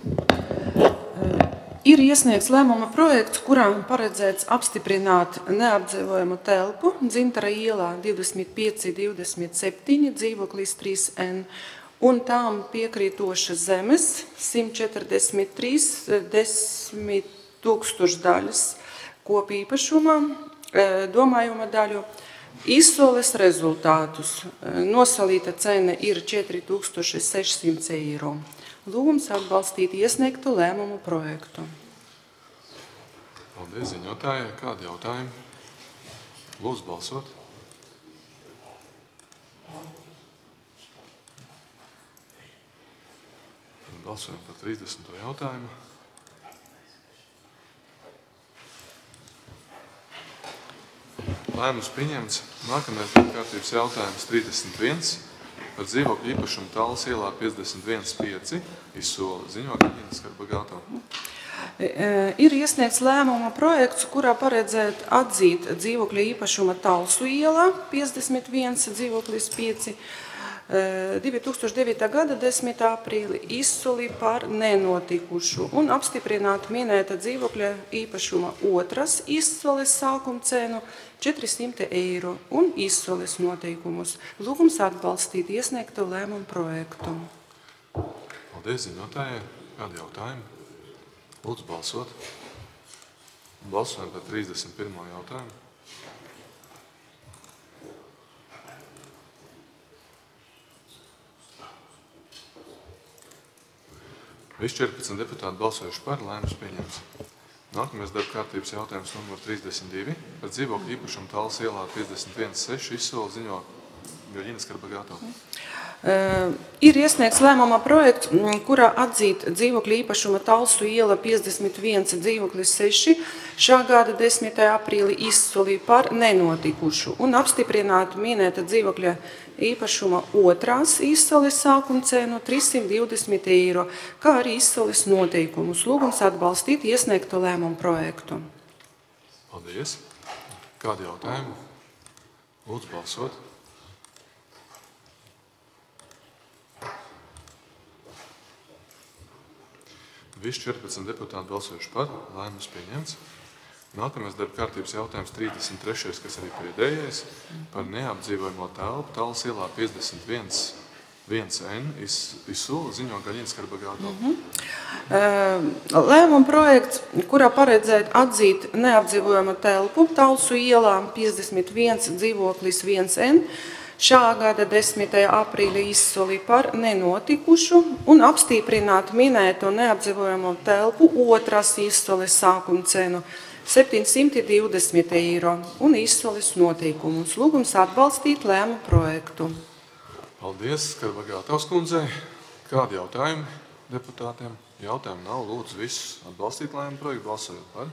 Ir iesniegts lēmuma projekts, kurā paredzēts apstiprināt neapdzīvojamu telpu Dzintara ielā 25 27 dzīvoklis 3N un tām piekrītošas zemes 143 10,000 daļas kopīpašumā, domājuma daļu, izsoles rezultātus. Nosalīta cena ir 4600 eiro. Lūgums atbalstīt iesniegtu lēmumu projektu. Paldies ziņotājai. Kādi jautājumi? Lūdzu balsot. Balsojam par 30. jautājumu. Lēmums pieņemts. Nākamais kārtības jautājums 31 par dzīvokļu īpašumu Tallas ielā 51.5 izsoli. Ziņo Gaļinas Karbagāto. Ir iesniegts lēmuma projekts, kurā paredzēt atzīt dzīvokļa īpašuma Talsu ielā 51 dzīvoklis 5 2009. gada 10. aprīli izsoli par nenotikušu un apstiprināt minēta dzīvokļa īpašuma otras izsoles sākuma cenu 400 eiro un izsoles noteikumus. Lūgums atbalstīt iesniegto lēmumu projektu. Paldies ziņotājai. Kādi jautājumi? Lūdzu balsot. Balsojam par 31. jautājumu. Visi 14 deputāti balsojuši par, lēmums pieņemts. Nākamais darba kārtības jautājums numur 32 par dzīvokļu īpašumu Tallas ielā 51.6 izsoli. Ziņo Gaļinas Karbagāto. Ir iesniegts lēmuma projekts, kurā atzīt dzīvokļu īpašuma Talsu iela 51 dzīvoklis 6 šā gada 10. aprīli izsoli par nenotikušu un apstiprināt minēta dzīvokļa īpašuma otrās izsoles sākuma cenu 320 eiro, kā arī izsoles noteikumus. Lūgums atbalstīt iesniegto lēmumu projektu. Paldies. Kādi jautājumi? Lūdzu balsot. Visi 14 deputāti balsojuši par, lēmums pieņemts. Nākamais darba kārtības jautājums 33, kas arī pēdējais, par neapdzīvojamo telpu Tallas ielā 51.1N izsoli. Ziņo Gaļinas Karbagāto. Lēmuma projekts, kurā paredzēt atzīt neapdzīvojamo telpu Talsu ielā 51 dzīvoklis 1N, šā gada 10. aprīļa izsoli par nenotikušu un apstiprināt minēto neapdzīvojamo telpu otras izsoles sākuma cenu 720 eiro un izsoles noteikumus. Lūgums atbalstīt lēmumu projektu. Paldies, Karbagātovs kundzei. Kādi jautājumi deputātiem? Jautājumu nav. Lūdzu visus atbalstīt lēmumu projektu, balsojot par.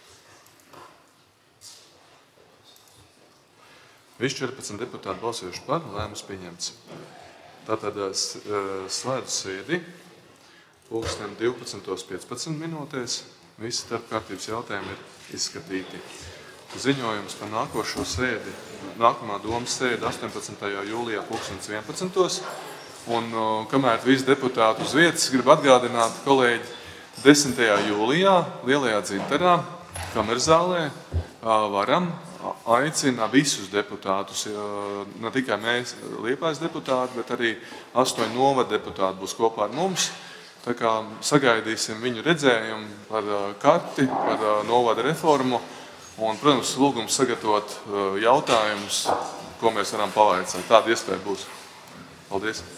Visi 14 deputāti balsojuši par, lēmums pieņemts. Tātad slēdzu sēdi, pulksten 12:15. Visi starpkārtības jautājumi ir izskatīti. Ziņojums par nākošo sēdi, nākamā domas sēdi 18. jūlijā pulksten 11. Un kamēr visi deputāti uz vietas, gribu atgādināt, kolēģi, 10. jūlijā Lielajā Dzintarā, Kamerzālē, varam aicina visus deputātus, ne tikai mēs, Liepājas deputāti, bet arī 8 novada deputāti būs kopā ar mums. Tā kā sagaidīsim viņu redzējumu par karti, par novada reformu un, protams, lūgums sagatavot jautājumus, ko mēs varam pavaicāt. Tāda iespēja būs. Paldies!